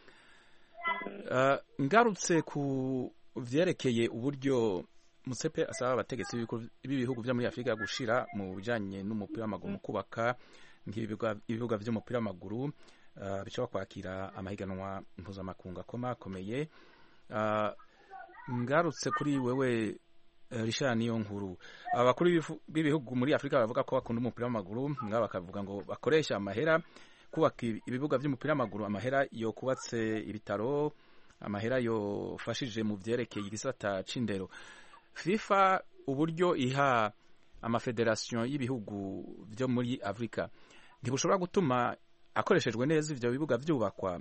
Uh, ngarutse ku vyerekeye uburyo Motsepe asaba abategetsi b'ibihugu vyo muri Afurika gushira mu bijanye n'umupira w'amaguru mu kubaka nk'ibibuga vy'umupira w'amaguru uh, bishobora kwakira amahiganwa mpuzamakungu akomakomeye. Uh, ngarutse kuri wewe uh, Richard Niyonkuru, abakuru b'ibihugu muri Afurika bavuga ko bakunda umupira w'amaguru, ngaba bakavuga ngo bakoresha amahera kubaka ibibuga vy'umupira w'amaguru, amahera yo kubatse ibitaro, amahera yo fashije mu vyerekeye igisata c'indero. FIFA uburyo iha amafederasiyo y'ibihugu byo muri Afrika ntibushobora gutuma akoreshejwe neza ivyo bibuga vyubakwa.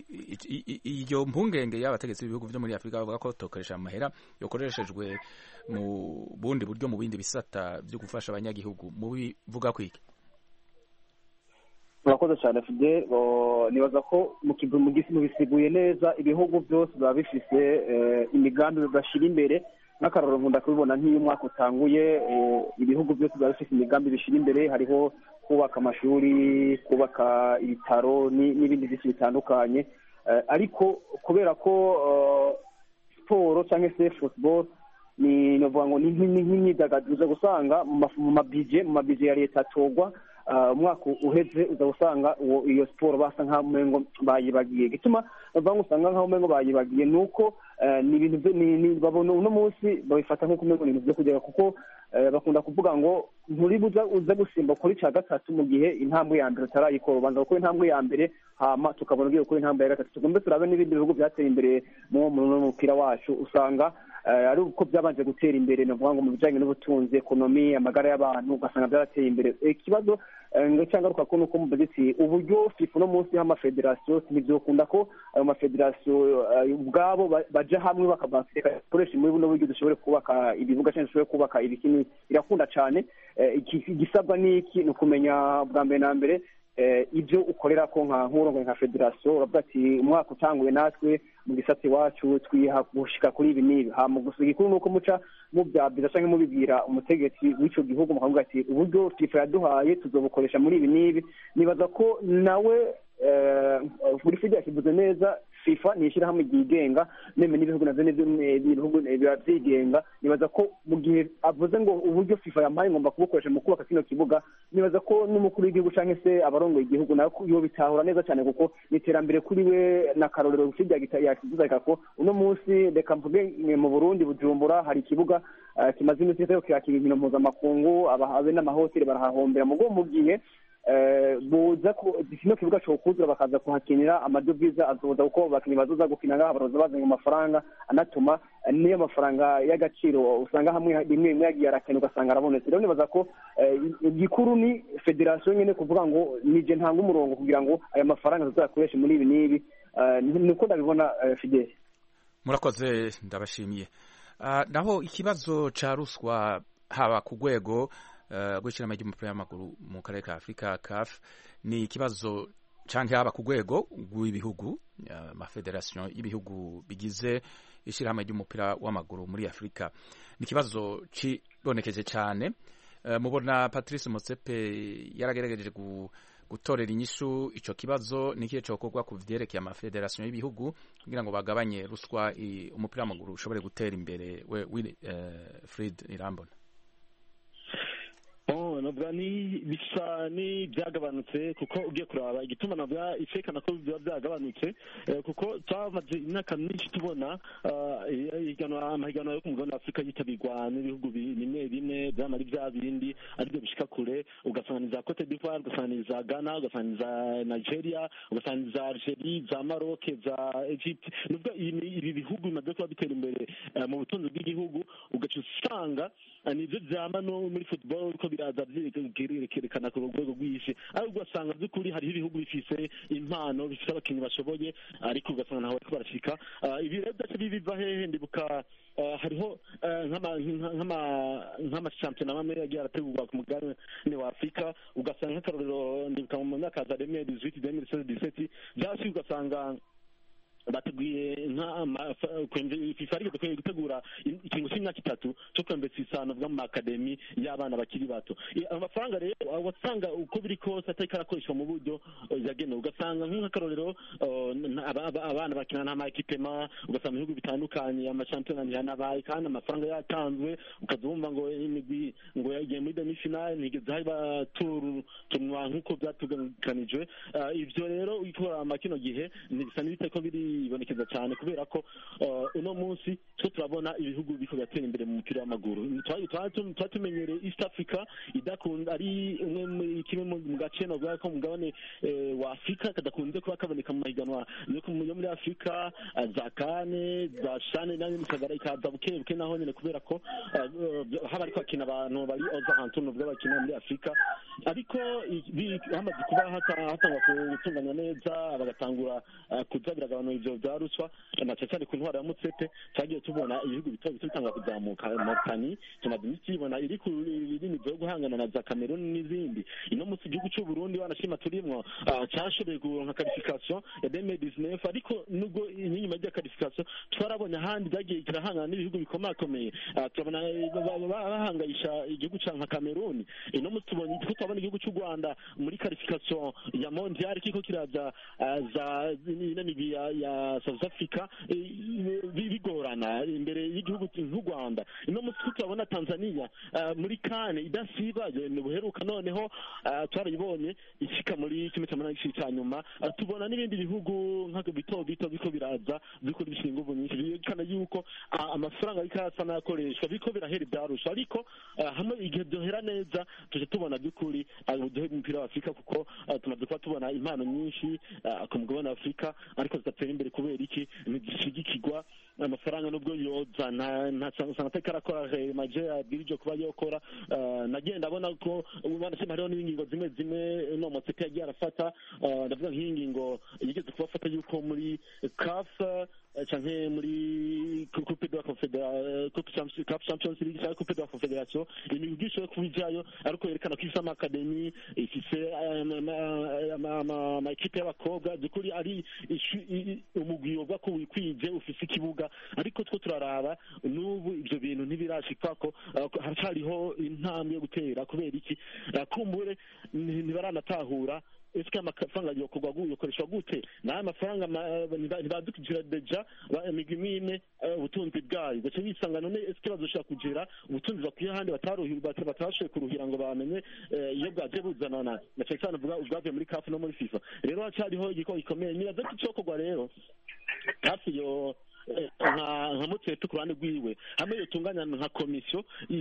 Iyo mpungenge y'abategetsi b'ibihugu byo muri Afrika bavuga ko tokoresha amahera yokoreshejwe mu bundi buryo mu bindi bisata byo gufasha abanyagihugu, mu bivuga kwiki? Murakoze cyane Fide. Nibaza ko mu kigo mu gisi mu bisiguye neza, ibihugu byose biba bifise imigambi bigashira imbere. N'akaroro nkunda kubibona nk'iyo umwaka utanguye, ibihugu byose biba bifite imigambi bishira imbere, hariho kubaka amashuri, kubaka ibitaro n'ibindi byinshi bitandukanye. Ariko kubera ko siporo cyangwa se football ni novuga ngo ni nk'imyidagaduro, gusanga mu mabije mu mabije ya leta atogwa umwaka uheze uza usanga iyo siporo basa nk'aho umengo bayibagiye. Gituma bavuga usanga nk'aho umengo bayibagiye nuko ni ibintu babona uno munsi babifata nk'uko umengo ni ibintu byo kugera, kuko bakunda kuvuga ngo nturi buza uza gusimba kuri cya gatatu mu gihe intambwe ya mbere utarayikora, ubanza gukora intambwe ya mbere hama tukabona ugiye gukora intambwe ya gatatu. Tugomba turabe n'ibindi bihugu byateye imbere mu mupira wacu, usanga ari uko byabanje gutera imbere, navuga ngo mu bijyanye n'ubutunzi, ekonomi, amagara y'abantu, ugasanga byarateye imbere. Ikibazo ngo cyangwa ruka nuko mu budget uburyo FIFA no munsi y'amafederasiyo ntibyokunda ko ayo mafederasiyo ubwabo baje hamwe bakabafika koresha muri buno buryo dushobore kubaka ibibuga cyangwa dushobore kubaka ibikini. Irakunda cyane. Igisabwa niki no kumenya bwa mbere na mbere ibyo ukorera ko nka nk'urongo nka federasiyo, uravuga ati umwaka utanguye natwe mu gisate wacu twiha gushika kuri ibi nibi, hama gusuga ikuru nuko muca mubyabyiza cyangwa mubibwira umutegetsi w'ico gihugu mukavuga ati uburyo FIFA yaduhaye tuzobukoresha muri ibi nibi. Nibaza ko nawe buri fide yakivuze neza, FIFA ni ishyirahamwe ryigenga neme n'ibihugu navyo n'ibihugu biba vyigenga. Nibaza ko mu gihe avuze ngo uburyo FIFA yampaye ngomba kubukoresha mu kubaka kino kibuga, nibaza ko n'umukuru w'igihugu canke se abarongoye igihugu nako yo bitahura neza cyane, kuko ni iterambere kuri we na karorero rufite yakivuga ko uno munsi reka mvuge mu Burundi Bujumbura hari ikibuga uh, kimaze iminsi yo kwakira inkino mpuzamakungu, abahabe n'amahoteli barahahombera mugo mu gihe buza ko kino kibuga cyo kuzura bakaza kuhakinira amadovize azoza uko bakinyi bazoza gukina ngaha baroza bazanye mu mafaranga anatuma niyo mafaranga y'agaciro usanga hamwe rimwe rimwe yagiye arakena ugasanga arabonetse. Rero nibaza ko igikuru ni federation nyene kuvuga ngo nije ntanga umurongo kugira ngo aya mafaranga tuzakoreshe muri ibi n'ibi, niko ndabibona. Fidel, murakoze, ndabashimiye. Naho ikibazo ca ruswa haba ku rwego rw'ishyirahamwe ry'umupira w'amaguru mu karere ka Afurika C A F ni ikibazo canke haba ku rwego rw'ibihugu amafederasiyo y'ibihugu bigize ishyirahamwe ry'umupira w'amaguru muri Afurika, ni ikibazo cibonekeje cyane. Mubona Patrice Motsepe yaragerageje gutorera inyishu ico kibazo, nikiye cokorwa ku vyerekeye amafederasiyo y'ibihugu kugira ngo bagabanye ruswa umupira w'amaguru ushobore gutera imbere? We Wilfried Irambona. navuga ni bisa ni byagabanutse, kuko ugiye kuraba igituma navuga ifekana ko biba byagabanutse kuko twamaze imyaka myinshi tubona amahiganwa yo ku mugabane wa Afurika yitabirwa n'ibihugu bimwe bimwe byamara ibya bindi aribyo bishika kure, ugasanga ni za Cote d'Ivoire, ugasanga ni za Ghana, ugasanga ni za Nigeria, ugasanga ni za Algeria, za Maroc, za Egypt. Nubwo ibi bihugu bimaze kuba bitera imbere mu butunzi bw'igihugu, ugaca usanga nivyo vyama no muri football uko biraza vyerekana ku rwego rw'isi, ariko ugasanga by'ukuri hariho ibihugu bifise impano, bifise abakinnyi bashoboye, ariko ugasanga ntaho bariko barashika. Ibi rero byaca biva hehe? Ndibuka hariho nk'amashampiyona amwe yagiye arategurwa ku mugabane wa Afurika, ugasanga nk'akarorero ndibuka mu myaka za deux mille dix-huit deux mille dix-sept byasi ugasanga bateguye FIFA ariko dukwiye gutegura ikintu cy'imyaka itatu cyo kwembetsa isano bw'amakademi y'abana bakiri bato. Amafaranga rero wasanga uko biri kose atari karakoreshwa mu buryo yagenewe, ugasanga nk'akarorero abana bakina n'amakipema, ugasanga mu bihugu bitandukanye amashampiyona ntiyanabaye kandi amafaranga yatanzwe, ukazumva ngo imigwi ngo yagiye muri demi finale ntigeze haba turu tunwa nk'uko byatuganganijwe. Ivyo rero ikora amakino gihe bisa n'ibiteko biri ibonekeza cyane, kubera ko uno munsi twe turabona ibihugu biko byatera imbere mu mupira w'amaguru. Twatumenyereye East Africa idakunda ari umwe kimwe mu gace no bwa ko mugabane wa Afrika kadakunze kuba kaboneka mu mahiganwa yo muri Afrika, za Kane, za Shane nayo misagara ikaza buke buke naho nyene, kubera ko haba ariko akina abantu bari Ozahantuno bw'abakina muri Afrika, ariko hamaze kuba hatangwa gutunganya neza bagatangura kuzabira abantu ivyo bya ruswa na cyane ku ntwara ya Motsepe, cyagiye tubona ibihugu bito bito bitanga kuzamuka. Mauritania tumaze ikibona iri ku rini byo guhangana na za Cameroon n'izindi. Ino munsi igihugu cy'u Burundi wanashima turimwo cyashoboye kuronka qualification ya deux mille dix-neuf, ariko nubwo inyuma ya qualification twarabonye ahandi byagiye kirahangana n'ibihugu bikomakomeye, turabona bahangayisha igihugu cya nka Cameroon. Ino munsi tubonye twabona igihugu cy'u Rwanda muri qualification ya mondial kiko kiraza za n'imigwi ya South Africa bigorana imbere y'igihugu cy'u Rwanda. Ino munsi turabona Tanzania muri kane idasiba ni buheruka, noneho twarayibonye ishika muri kimwe cya munani cya nyuma. Tubona n'ibindi bihugu nk'ako bito bito biko biraza biko bishinga ubu nyinshi, bikana yuko amafaranga bikasa nakoreshwa biko birahera ibyarusha, ariko hamwe igihe byohera neza tuje tubona by'ukuri uduhe umupira wa Afrika, kuko tumaze kuba tubona impano nyinshi ku mugabane wa Afrika ariko zidatera imbere. Kubera iki? Ntigishigikirwa amafaranga nubwo yoza nta sanga atakarakora maje abirije kuba yokora. Nagenda abona ko ubana se hariho n'ingingo zimwe zimwe no Motsepe yagiye arafata, ndavuga nk'ingingo yigeze kubafata yuko muri C A F canke muri Coupe de la Confédération, Coupe Champions League cyangwa Coupe de la Confédération, imigwi ishobora kubijayo ariko yerekana ko ifise amakademi, ifise ama ekipe y'abakobwa by'ukuri ari umugwi woga ko wikwije ufise ikibuga, ariko two turaraba n'ubu ivyo bintu ntibirashikako, haracariho intambwe yo gutera. Kubera iki? Kumbure ntibaranatahura ese amafaranga yokorwa yokoreshwa gute n'aya mafaranga ntibadukijira deja imigwi imwe ubutunzi bwayo gace bisanga none ese bazoshaka kugira ubutunzi bakwiye ahandi bataruhira batashoboye kuruhira ngo bamenye iyo bwaje buzanana na cyane cyane uvuga ubwavuye muri kafu no muri fifa rero hacariho igiko gikomeye nibaza ko icokorwa rero hafi yo nka mutsetu ku ruhande rwiwe hamwe yotunganya nka komisiyo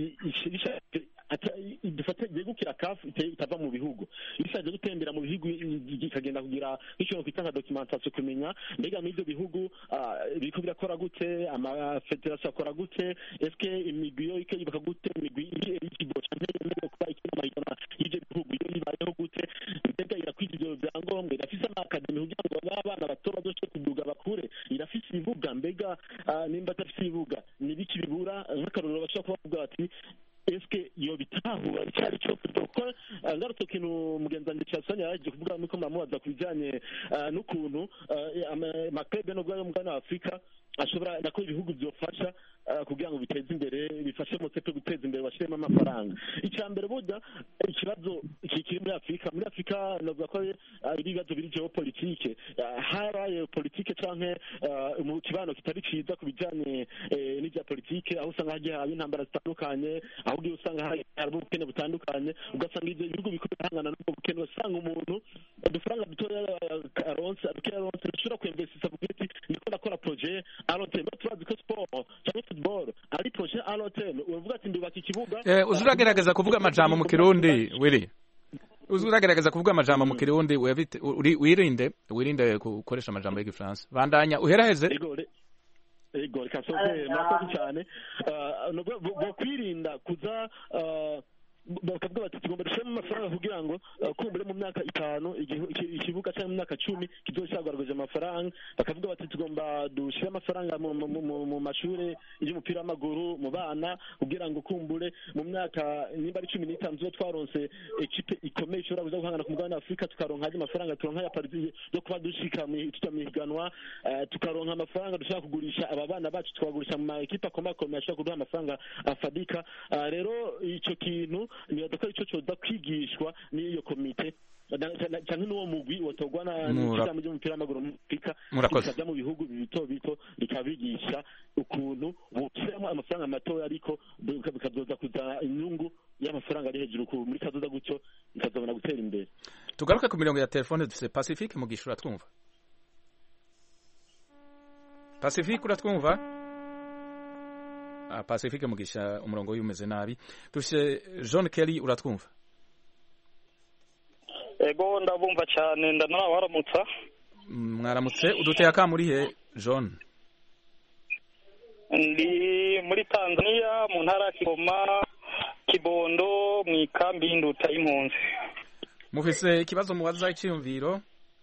dufate yegukira kafu itava mu bihugu ishaje gutembera mu bihugu ikagenda kugira nk'icyo kwita nka documentation kumenya mbega muri ibyo bihugu biriko birakora gute amafederasiyo akora gute eske imigwi yo ikeyibuka gute imigwi iri eligible canke yemerewe kuba ikina amahigana y'ivyo bihugu iyo ibayeho gute mbega irakwita ivyo vyangombwa irafise amakademi kugira ngo abana bato bazoshobore kuduga bakure irafise ibibuga mbega nimba atafise ibibuga nibiki bibura nk'akarorero bashobora kubavuga bati eske yo bitahura icyari cyo kuko ngarutse kintu mugenzi wanjye cyasanye yaje kuvuga nuko muramubaza ku bijyanye n'ukuntu amaklebe no bwa mugana wa Afrika ashobora nako ibihugu byofasha kugira ngo biteze imbere bifashe mu sepe guteza imbere bashiremo amafaranga icyambere buda ikibazo kikiri muri Afrika muri Afrika navuga ko ari ibibazo biri geopolitike haraye politike canke mu kibano kitari ciza ku bijyanye n'ibya politike aho usanga hagiye haba intambara zitandukanye aho ugiye usanga hari ubukene butandukanye ugasanga ibyo bihugu bikomeye hangana n'ubwo bukene usanga umuntu udufaranga dutoya aronse adukira aronse ashobora kwinvestisa mu giti niko ndakora projet arote turazi ko sport cyangwa football ari projet arote uvuga ati ndubaka ikibuga eh uzuragerageza kuvuga amajambo mu kirundi wiri uzuragerageza kuvuga amajambo mu kirundi wirinde wirinde gukoresha amajambo y'igifaransa bandanya uheraheze ego reka soze murakoze cyane bo kwirinda kuza bakavuga bati tugomba dushiramo amafaranga kugira ngo kumbure mu myaka itanu ikibuga cyangwa mu myaka cumi kizoshagwaragaje amafaranga bakavuga bati tugomba dushire amafaranga mu mashuri y'umupira w'amaguru mu bana kugira ngo kumbure mu myaka nimba ari cumi n'itanu zo twaronse equipe ikomeye ishobora kuza guhangana ku mugabane wa Afrika tukaronka aje amafaranga turonka ya Paris yo kuba dushika mu higanwa tukaronka amafaranga dushaka kugurisha aba bana bacu twagurisha mu equipe akomakomeye ashobora kuduha amafaranga afadika rero ico kintu nibaza ko ico coza kwigishwa n'iyo komite cyane n'uwo mugwi watogwa n'ishami ry'umupira w'amaguru mu Afrika bikajya mu bihugu bito bito bikabigisha ukuntu bushyiramo amafaranga matoya ariko bikazoza kuza inyungu y'amafaranga ari hejuru muri kazoza gutyo bikazabona gutera imbere tugaruke ku mirongo ya telefone dufite Pacifique Mugisha uratwumva Pacifique uratwumva Pacifique Mugisha umurongo w'umeze nabi dufite John Kelly uratwumva ego ndabumva cyane ndanara waramutsa mwaramutse uduteye akamuri he John ndi muri Tanzania mu ntara ya Kigoma Kibondo mu ikambi y'induta y'impunzi mufise ikibazo mubaza icyumviro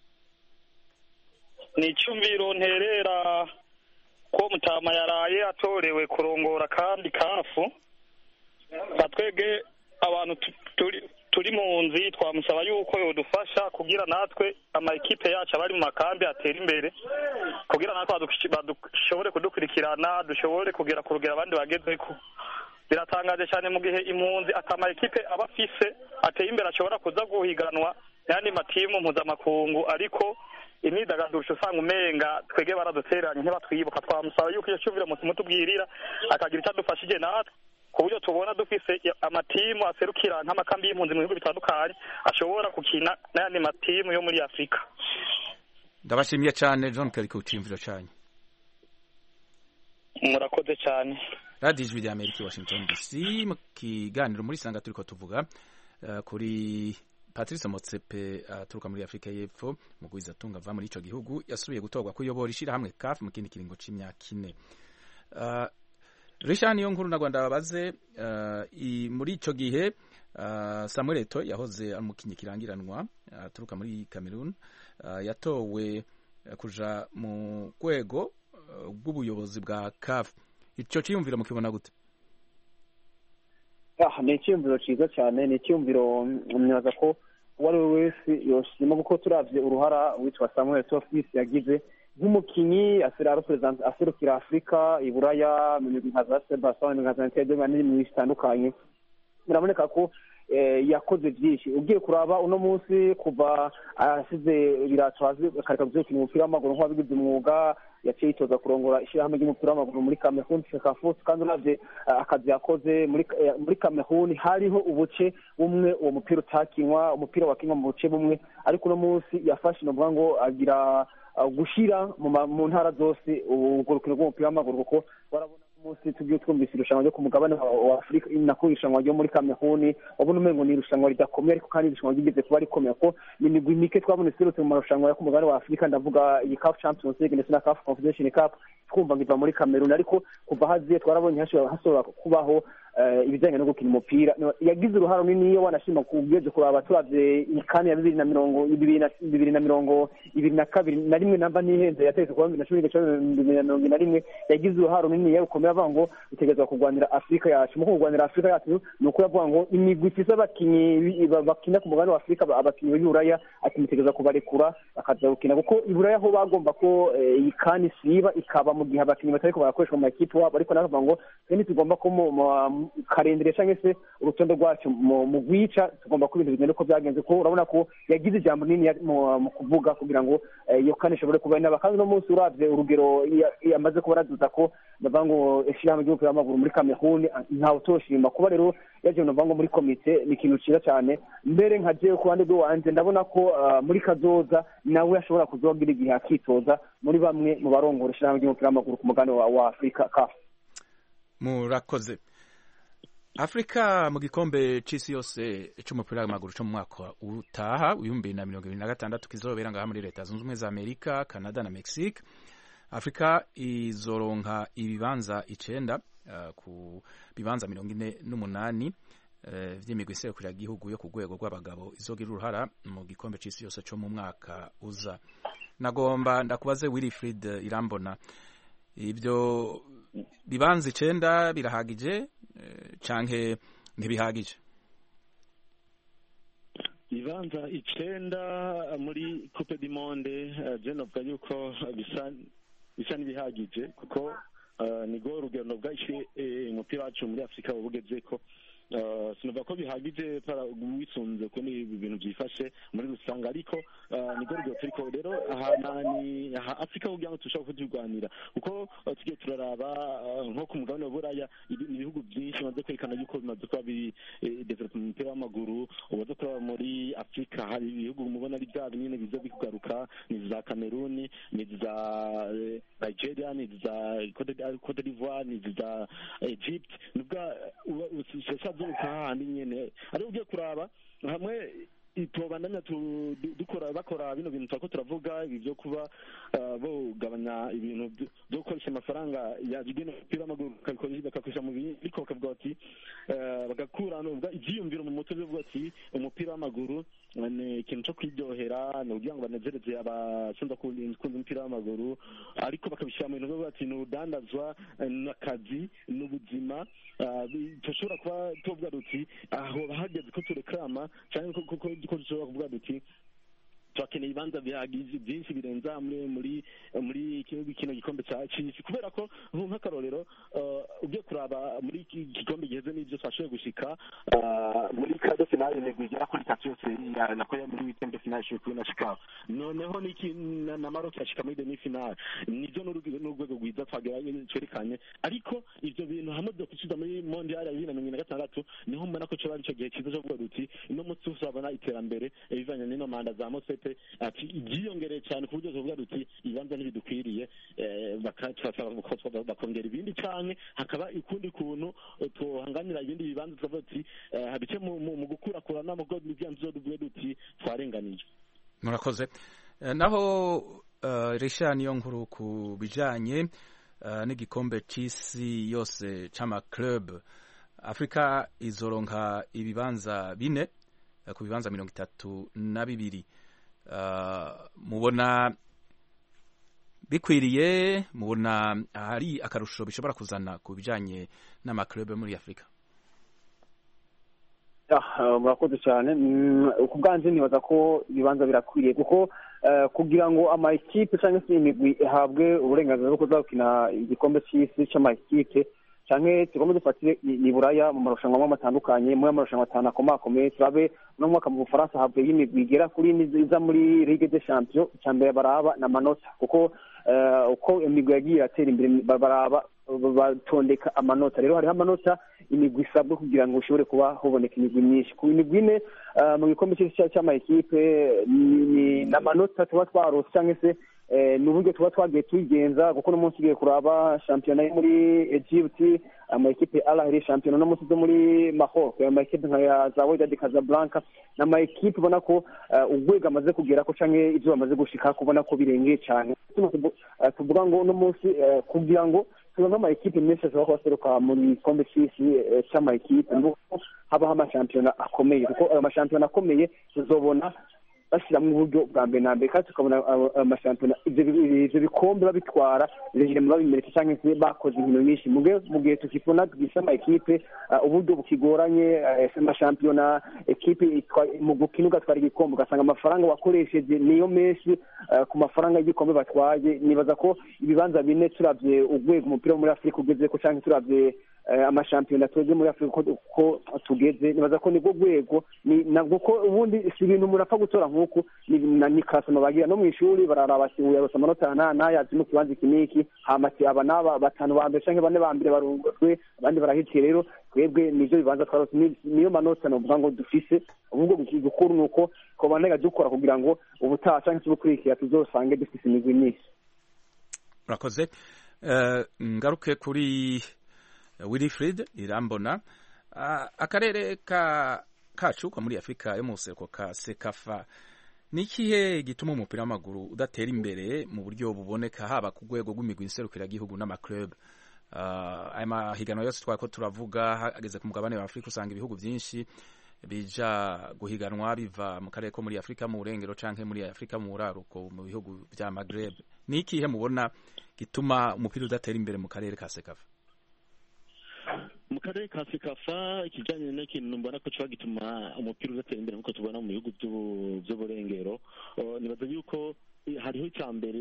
ni icyumviro nterera ko Mutama yaraye atorewe kurongora kandi kafu batwege abantu turi turi mu nzi twamusaba yuko yodufasha kugira natwe ama equipe yacu abari mu makambi atera imbere kugira natwe dushobore kudukurikirana dushobore kugera ku rugero abandi bageze ko biratangaje cyane mu gihe impunzi atama equipe aba afise ateye imbere ashobora kuza guhiganwa n'andi matimu mpuzamakungu ariko imyidagaduro usanga umenga twege baraduteranye ntibatwibuka twamusaba yuko iyo cyumvira mutu mutubwirira akagira icyo adufashije natwe ku buryo tubona dufise amatimu aserukira nk'amakambi y'impunzi mu bihugu bitandukanye ashobora gukina n'ayandi matimu yo muri Afrika ndabashimiye cyane John Kelly ku cyumviro cyane murakoze cyane Radio Ijwi rya Amerika Washington D C mu kiganiro muri sanga turiko tuvuga uh, kuri Patrice Motsepe aturuka uh, muri Afrika y'Epfo mu gwiza tunga va muri ico gihugu yasubiye gutorwa kuyobora ishira hamwe C A F mu kindi kiringo c'imyaka ine uh, Richard niyo nkuru na Rwanda babaze uh, muri ico gihe uh, Samuel Eto'o yahoze amukinyi kirangiranwa aturuka uh, muri Cameroon uh, yatowe uh, kuja mu kwego bw'ubuyobozi uh, bwa C A F ico cyiyumvira mu kibona gute ah ni cyiyumviro cyiza cyane ni cyiyumviro mnyaza ko wari wese yoshima kuko turavye uruhara witwa Samuel Eto'o yagize nk'umukinyi asira represent aserukira Afrika iburaya mu nka za Sebastian nka za Ntede n'ibindi bitandukanye biraboneka ko yakoze byinshi ugiye kuraba uno munsi kuva asize ibirato hasi akareka gukina umupira w'amaguru nk'uwabigize umwuga yaciye yitoza kurongora ishyirahamwe ry'umupira w'amaguru muri Cameroon Fecafoot kandi uravye akazi yakoze muri muri Cameroon hariho ubuce bumwe uwo mupira utakinwa umupira wakinwa mu buce bumwe ariko uno munsi yafashe no ngo agira gushira mu ntara zose urwo rukino rw'umupira w'amaguru kuko warabona umunsi tugiye twumvise irushanwa ryo ku mugabane wa Afurika nako irushanwa ryo muri Cameroon wabona umengo ni irushanwa ridakomeye ariko kandi irushanwa rigeze kuba rikomeye ko ni imigwi mike twabona iserutse mu marushanwa yo ku mugabane wa Afurika ndavuga iyi C A F Champions League ndetse na C A F Confederation Cup twumva ngiva muri Cameroon ariko kuva haziye twarabonye hashobora kubaho ibijyanye no gukina umupira yagize uruhare runini iyo wanashima kubyeje kuraba turavye ikani ya bibiri na mirongo bibiri na mirongo ibiri na kabiri na rimwe namba nihenze yatetse kuba bibiri na cumi na mirongo na rimwe yagize uruhare runini yakomeye avuga ngo utegerezwa kurwanira Afurika yacu mu kurwanira Afurika yacu ni uko yavuga ngo imigwi ifise abakinyi bakina ku mugabane wa Afurika abakinyi b'Iburaya ati mutegerezwa kubarekura bakaza gukina kuko Iburaya ho bagomba ko ikani siba ikaba mu gihe abakinyi batari ko barakoreshwa mu makipe wabo ariko navuga ngo kandi tugomba ko karendere cyangwa se urutonde rwacu mu gwica tugomba ko ibintu bigenda uko byagenze ko urabona ko yagize ijambo nini mu kuvuga kugira ngo iyo kane ishobore kuba inaba kandi no munsi uravye urugero yamaze kuba raduza ko bavuga ngo ishyirahamwe ry'umupira w'amaguru muri Cameroon ntawe utoshima kuba rero yaje no ngo muri komite ni ikintu cyiza cyane mbere nka jewe ku bandi wanje ndabona ko muri kazoza nawe ashobora kuzogira igihe akitoza muri bamwe mu barongora ishyirahamwe ry'umupira w'amaguru ku mugabane wa Afurika C A F. Murakoze. Afrika mu gikombe c'isi yose c'umupira w'amaguru co mu mwaka utaha w'ibihumbi na mirongo ibiri na gatandatu kizobera ngaha muri Leta Zunze Ubumwe za Amerika, Canada na Mexique. Afrika izoronka ibibanza icenda uh, ku bibanza mirongo ine n'umunani uh, vy'imigwi iserukira igihugu yo ku rwego rw'abagabo izogira uruhara mu gikombe c'isi yose co mu mwaka uza. Nagomba ndakubaze Wilfried Irambona, ibyo bibanza icenda birahagije canke ntibihagije? Ibibanza icenda muri Coupe du Monde je novuga yuko bisa bisa n'ibihagije kuko nigo urugendo bw'ishe umupira wacu muri Afurika bugeze ko sinovuga ko bihagije para wisunze ko ni ibintu byifashe muri rusanga ariko nigo rugero turiko rero aha ni aha Afurika kugira ngo tushobore kujurwanira kuko tugiye turaraba nko ku mugabane wa Buraya ibihugu byinshi bimaze kwerekana yuko bimaze kuba biri develop mu mupira w'amaguru ubaze kuraba muri Afurika hari ibihugu mubona ari bya binini biza bikugaruka ni za Cameroon ni za Nigeria ni za Cote d'Ivoire ni za Egypt nubwa handi nyene ari ugiye kuraba hamwe itobandanya dukora bakora bino bintu twako turavuga ibi byo kuba bogabanya ibintu byo gukoresha amafaranga yajigene umupira w'amaguru bakakoresha mu biko bakavuga ati bagakura nubwo ivyiyumviro mu mutwe byo ati umupira w'amaguru ni ikintu cyo kwiryohera no kugira ngo banezereze abasunda kundi umupira w'amaguru ariko bakabishyira mu bintu byo ati ni udandazwa n'akazi n'ubuzima tushobora kuba tuvuga duti aho bahageze ko turekrama cyane ko ko dushobora kuvuga duti twakeneye ibibanza bihagije byinshi birenza muri muri muri kino gikombe cya cy'isi kubera ko nk'akarorero ugiye kuraba muri iki gikombe giheze n'ibyo twashoboye gushika muri kado finale negwira kuri tatu yose nako ya muri weekend finale cyo na Chicago noneho niki na Maroc yashika muri demi finale nivyo n'urwego rwiza twageraye cerekanye ariko ivyo bintu hamwe byo kusubiza muri mondial ya bibiri na mirongo ine na gatandatu niho mbona ko cyo bari cyo gihe kiza cyo kuvuga duti ino mutsi uzabona iterambere ibivanye n'ino manda za Mose ati igiyongereye cyane ku buryo tuvuga duti ibanza ntibidukwiriye bakatsa bakongera ibindi cyane hakaba ikundi kuntu tuhanganira ibindi bibanza tuvuga ati habice mu gukurakura na mu god n'ibyanzo duvuga duti twarenganije. Murakoze. Naho Risha niyo nkuru ku bijanye n'igikombe c'isi yose c'ama club Afrika izoronka ibibanza bine ku bibanza mirongo itatu na bibiri. Uh, mubona bikwiriye mubona hari akarusho bishobora kuzana ku bijanye n'amaklube muri Afrika? murakoze cyane ku bwanjye nibaza ko ibibanza birakwiriye kuko kugira ngo amakipe cyangwa se imigwi ihabwe uburenganzira bwo kuza gukina igikombe cy'isi cy'amakipe canke tugomba dufatire ni buraya mu marushanwa atandukanye muri amarushanwa atanu akomakomeye turabe no mwaka mu Bufaransa havuye y'imigwi igera kuri iza muri Ligue des Champions cyambere baraba na manota kuko uko imigwi yagiye atera imbere baraba batondeka amanota rero hari amanota imigwi isabwa kugira ngo ushobore kuba huboneka imigwi myinshi ku imigwi ine mu gikombe cy'ama ekipe ni n'amanota tuba twarose cyangwa se ni uburyo tuba twagiye tuyigenza kuko n'umunsi ugiye kuraba shampiyona yo muri Egypt ama ekipe Al Ahly shampiyona no munsi zo muri Maroc ama ekipe nka za Wydad Casablanca n'ama ekipe ubona ko ugwega amaze kugera ko canke ivyo bamaze gushika kubona ko birengeye cyane tuvuga ngo no munsi kugira ngo tubona ama ekipe menshi ashobora kuba aseruka muri kombe cy'isi cy'ama ekipe habaho amashampiyona akomeye kuko ayo mashampiyona akomeye tuzobona bashyiramo uburyo bwa mbere na mbere kandi tukabona amashampiyona ivyo bikombe babitwara bigire mu babimereke cyangwa se bakoze inkino nyinshi mu gihe tukibona tugisha ama ekipe uburyo bukigoranye amashampiyona ekipe mu gukina ugatwara igikombe ugasanga amafaranga wakoresheje niyo menshi ku mafaranga y'igikombe batwaye nibaza ko ibibanza bine turavye urwego umupira muri Afurika ugeze ko cyangwa turavye amashampiyona twebwe muri Afurika uko tugeze nibaza ko nibwo rwego nabwo ko ubundi si ibintu umuntu apfa gutora nk'uku ni klasema bagira no mu ishuri bararaba yarose amanota n'ayazi mu kibanza kiniki hamati aba n'aba batanu ba mbere canke bane ba mbere barungwe abandi barahitiye rero twebwe nivyo bibanza twarose niyo manota novuga ngo dufise ubwo gukuru nuko ko banega dukora kugira ngo ubutaha canke tubukurikira tuzosange dufise imigwi myinshi. Murakoze ngaruke kuri Wilfried Irambona akarere ka kacu ko muri Afrika yo mu buseruko ka Sekafa ni ikihe gituma umupira w'amaguru udatera imbere mu buryo buboneka haba ku rwego rw'imigwi nserukira gihugu n'amaclub aya mahiganwa yose twako turavuga hageze ku mugabane wa Afrika usanga ibihugu byinshi bija guhiganwa biva mu karere ko muri Afrika mu burengero canke muri Afrika mu buraruko mu bihugu bya Maghreb ni ikihe mubona gituma umupira udatera imbere mu karere ka Sekafa? Mu karere ka Sekafa ikijanye n'ikintu mbona ko cyo gituma umupira udatera imbere nkuko tubona mu bihugu by'uburengero nibaza yuko hariho icyambere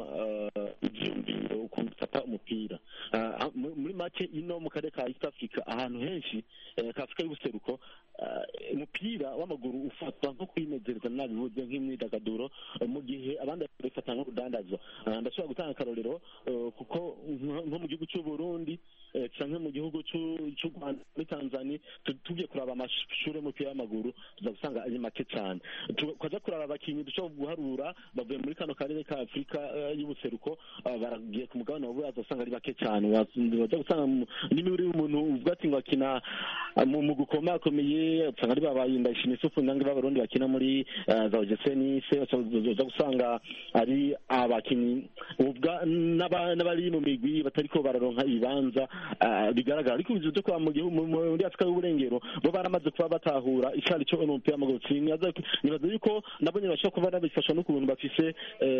ivyumviro ukuntu ufata umupira muri make ino mu karere ka East Africa ahantu henshi ka Afrika y'ubuseruko umupira w'amaguru ufatwa nko kwinezereza nabivuze nk'imyidagaduro mu gihe abandi bafata nko kudandazwa ndashobora gutanga akarorero kuko nko mu gihugu cy'u Burundi canke mu gihugu cy'u Rwanda muri Tanzania tugiye kuraba amashuri y'umupira w'amaguru tuza gusanga ari make cyane twaza kuraba abakinyi dushobora guharura bavuye muri kano karere ka Afrika y'ubuseruko baragiye ku mugabane wa Buraza usanga ari bake cyane waza gusanga n'imibiri y'umuntu uvuga ati ngo akina mu gukoma akomeye usanga ari babaye Ndayishimiye Yusufu nange b'abarundi bakina muri za O G C Nice uza gusanga ari abakinyi uvuga n'abari mu migwi batariko bararonka ibibanza bigaragara ariko bizo cyo kwa mu gihugu muri Afrika y'uburengero bo baramaze kuba batahura icari cyo umupira w'amaguru nibaza yuko nabonye bashaka kuba nabifasha no kubuntu bafise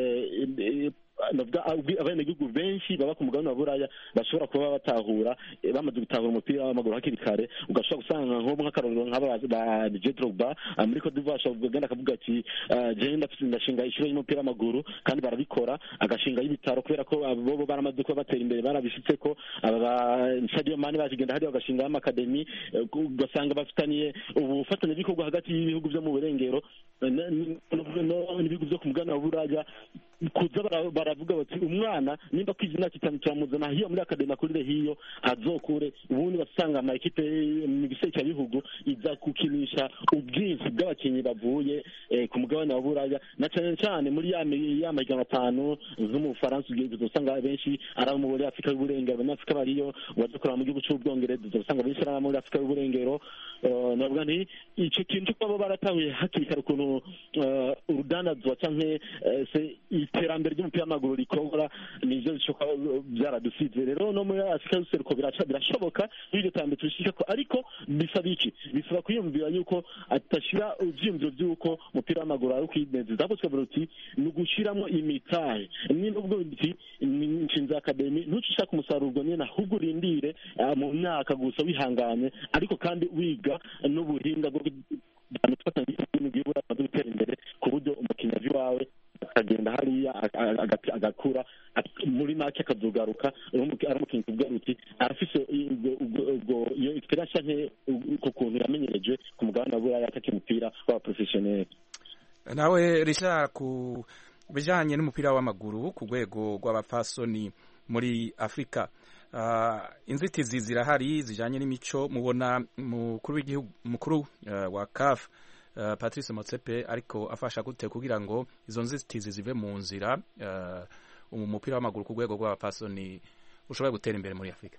navuga abenegihugu benshi baba ku mugabane wa Buraya bashobora kuba batahura bamaze gutahura umupira w'amaguru hakiri kare ugashobora gusanga nko nk'akarorero nk'aba ba Didier Drogba muri Cote d'Ivoire ashobora akavuga ati je ndafite ndashinga ishuri y'umupira w'amaguru kandi barabikora agashinga y'ibitaro kubera ko abo baramaze kuba batera imbere barabishitse ko aba Sadio Mane bagenda hari bagashinga y'amakademi ugasanga bafitaniye ubufatanye bw'ibikorwa hagati y'ibihugu byo mu burengero n'ibihugu byo ku mugabane wa Buraya kuza baravuga bati umwana nimba kwizina kitanu turamuzana hiyo muri akademi akurire hiyo azokure ubundi basanga ama ekipe mu giseke bihugu iza kukinisha ubwinshi bw'abakinyi bavuye ku mugabane wa Buraya na cyane cyane muri ya ya magana atanu zo mu Faransa uzosanga benshi ari mu muri Afrika y'uburengero abanyafrika bariyo wazokora mu gihugu cy'ubwongereza uzosanga benshi ari muri Afrika y'uburengero navuga nti icyo kintu kwabo baratahuye hakiri kare ukuntu urudandazwa canke iterambere ry'umupira w'amaguru rikora nivyo bishoka byaradusize rero no muri Afrika y'ubuseruko birashoboka n'iryo tambwe tushika ko ariko bisaba iki bisaba kwiyumvira yuko atashira ivyumviro by'uko umupira w'amaguru ari kwinezeza ahubwo twavuga uti ni ugushiramo imitahe n'ubwo biti inshinza akademi ntucishaka umusaruro nyene ahubwo urindire mu myaka gusa wihanganye ariko kandi wiga n'ubuhinga bwo gutanga ibintu byibura gutera imbere ku buryo umukinnyi wawe akagenda hariya agakura muri make akazogaruka ari umukinnyi kugaruti arafise iyo experience nke ku kuntu yamenyereje ku mugabane wa buraya ataka umupira wa professionnel. Nawe Richard, ku bijanye n'umupira w'amaguru ku rwego rw'abapfasoni muri Afrika, uh, inzitizi zirahari zijanye n'imico, mubona mukuru w'igihugu mukuru uh, wa C A F uh, Patrice Motsepe ariko afasha gute kugira ngo izo nzitizi zive mu nzira, uh, umupira w'amaguru ku rwego rw'abapfasoni ushobora gutera imbere muri Afrika?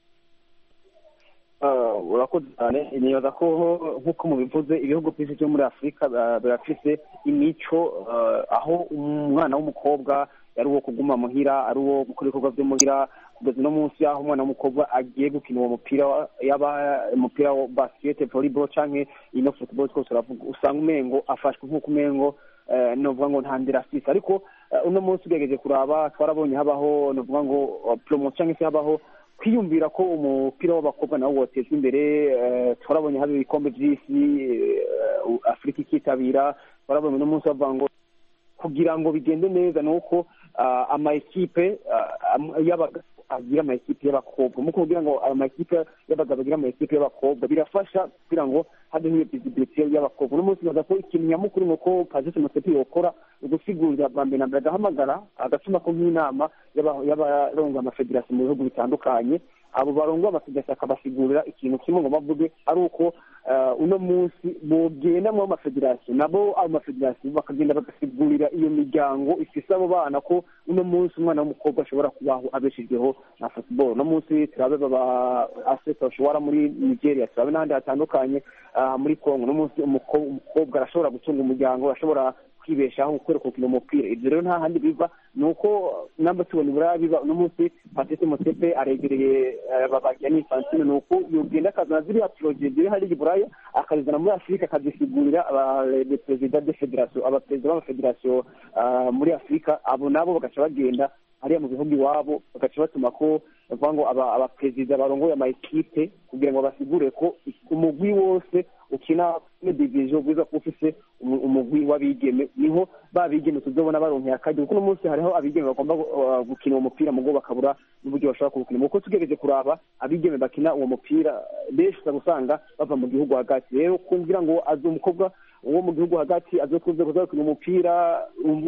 urakoze cyane. nibaza ko nk'uko mubivuze ibihugu byinshi byo muri Afurika birafise imico aho umwana w'umukobwa ari uwo kuguma muhira, ari uwo gukora ibikorwa byo muhira, kugeza no munsi y'aho umwana w'umukobwa agiye gukina uwo mupira, yaba umupira wa basket, volleyball canke ino football, twose uravuga usanga umengo afashwe nk'uko umengo novuga ngo nta ndera afise. ariko uno munsi ugerageje kuraba twarabonye habaho novuga ngo promotion cyangwa se habaho kwiyumvira ko umupira w'abakobwa nawo wotezwa imbere. twarabonye haba ibikombe by'isi Afurika ikitabira, twarabonye uno munsi bavuga ngo kugira ngo bigende neza nuko ama ekipe y'abagabo agira ama ekipe y'abakobwa, muko kugira ngo ama ekipe y'abagabo agira ama ekipe y'abakobwa birafasha kugira ngo habe hiyo visibility y'abakobwa. uno munsi baza ko ikintu nyamukuru nuko Patrice Motsepe yokora ugusigurira bambe na bagahamagara agatuma ko nk'inama y'abarongo amafederasiyo mu bihugu bitandukanye, abo barongo amafederasiyo akabasigurira ikintu kimwe ngo bavuge ari uko uno munsi bogenda mu amafederasiyo nabo abo mafederasiyo bakagenda bagasigurira iyo miryango ifise abo bana ko uno munsi umwana w'umukobwa ashobora kubaho abeshejweho na football. uno munsi turabe baba aseta ushobora muri Nigeria, turabe n'ahandi hatandukanye muri Congo. uno munsi umukobwa arashobora gutunga umuryango, arashobora kwibeshaho gukora kukina umupira. ibyo rero nta handi biva, nuko namba tubona ibura biba. uno munsi Patrice Motsepe aregereye babajya n'Infantino, nuko yogenda akazana ziriya project ziri hari iburaya akazizana muri Afurika akazisigurira abaperezida de federation, abaperezida b'amafederasiyo muri Afurika. abo nabo bagaca bagenda hariya mu bihugu iwabo bagaca batuma ko bavuga ngo abaperezida barongoye ama ekipe kugira ngo basigure ko umugwi wose ukina muri division bwiza ko ufise umugwi w'abigeme, niho babigeme tuzobona baronkeye akaje. kuko uno munsi hariho abigeme bagomba gukina uwo mupira mugo bakabura n'uburyo bashobora kuwukina. kuko tugereje kuraba abigeme bakina uwo mupira benshi usanga bava mu gihugu hagati. rero kumvira ngo azo umukobwa uwo mu gihugu hagati azokuze kuzakina umupira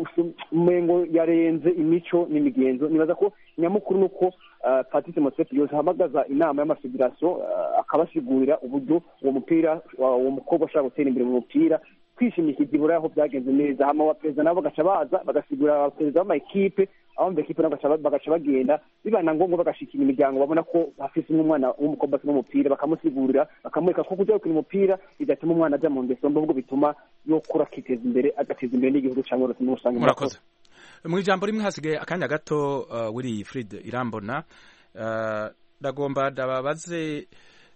umengo yarenze imico n'imigenzo. nibaza ko nyamukuru nuko Patrice Motsepe yose hamagaza inama y'amafederasiyo akabasigurira uburyo uwo mupira uwo mukobwa ashaka gutera imbere mu mupira, kwishimikira ibura aho byagenze neza. hama abaperezida nabo bagaca baza bagasigurira abaperezida b'ama ekipe, aho mu ekipe nabo bagaca bagenda bibana ngombwa bagashikira imiryango babona ko hafise umwana w'umukobwa akina umupira, bakamusigurira bakamwereka ko kujya gukina umupira bidatuma umwana ajya mu ngeso mbi, ahubwo bituma yokura akiteza imbere agateza imbere n'igihugu cyangwa uretse n'ubusanzwe. Murakoze. mu ijambo rimwe hasigaye akanya gato, uh, Willy Fried Irambona, ndagomba uh, ndababaze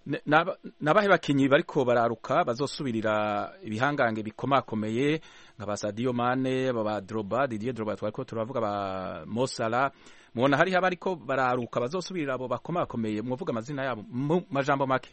nabahe bakinyi bariko bararuka bazosubirira ibihangange bikomakomeye nka ba Sadio Mane, ba Drogba, Didier Drogba twariko turavuga, ba Mo Salah, mubona hari abariko bararuka bazosubirira abo bakomakomeye, mwovuga amazina yabo mu majambo make?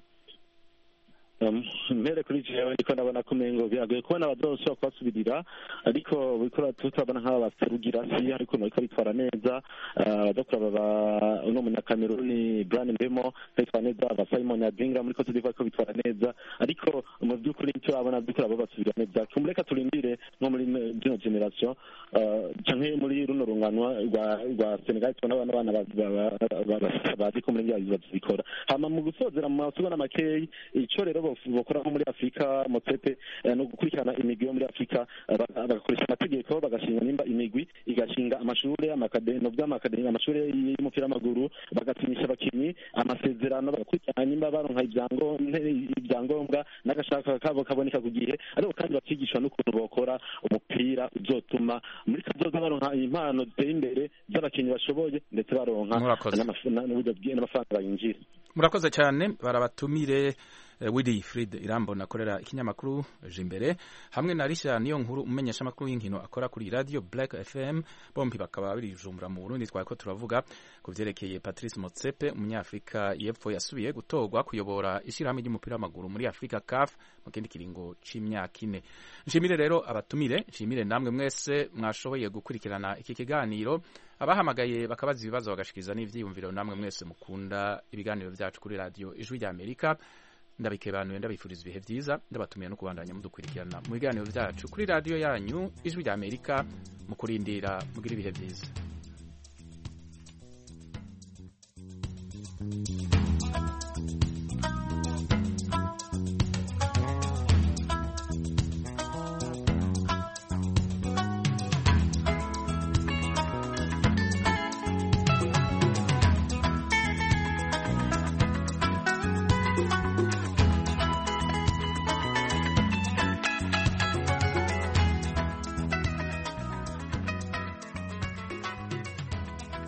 mbere kuri jewe niko nabona ko mengo byagoye kubona abadosho kwasubirira, ariko bikora tutabona nk'aba baserugira si ariko niko bitwara neza. abadokora baba uno munyakameruni Brian Mbemo bitwara neza, aba Simon Adingra muri Cote d'Ivoire ko bitwara neza, ariko mu by'ukuri icyo abona dukora abo basubira neza. Kumureka turindire nko muri dino generation canke muri runo runganwa rwa rwa Senegal, tubona abana bana bazi ko muri byazo bazikora. Hama mu gusozera mu masubana makeyi, ico rero bokora muri Afrika Motsepe no gukurikirana imigwi yo muri Afrika, bagakoresha amategeko bagashinga nimba imigwi igashinga amashure amakademi no by'amakademi amashure y'umupira w'amaguru, bagatinisha abakinyi amasezerano, bagakurikirana nimba baronka ibyangombwa n'agashaka kabo kaboneka ku gihe, ariko kandi bakigishwa n'ukuntu bokora umupira uzotuma muri kazoza baronka impano ziteye imbere z'abakinyi bashoboye, ndetse baronka n'amafaranga bayinjira. Murakoze cyane, barabatumire Willy Fried Irambona akorera ikinyamakuru Jimbere hamwe na Risha niyo nkuru umenyesha makuru y'inkino akora kuri radio Black F M bombi bakaba bari Bujumbura mu Burundi twako turavuga ku vyerekeye Patrice Motsepe umunyafrika yepfo yasubiye gutorwa kuyobora ishirahamwe ry'umupira w'amaguru muri Africa C A F mu kindi kiringo c'imyaka ine. Nshimire rero abatumire, nshimire namwe mwese mwashoboye gukurikirana iki kiganiro, abahamagaye bakabaza ibibazo bagashikiriza n'ivyiyumviro, namwe mwese mukunda ibiganiro vyacu kuri radio Ijwi rya Amerika. Ndabikebanuye ndabifuriza ibihe byiza, ndabatumiye no kubandanya mudukurikirana mu biganiro vyacu kuri radio yanyu Ijwi rya Amerika, mu kurindira mugira ibihe byiza.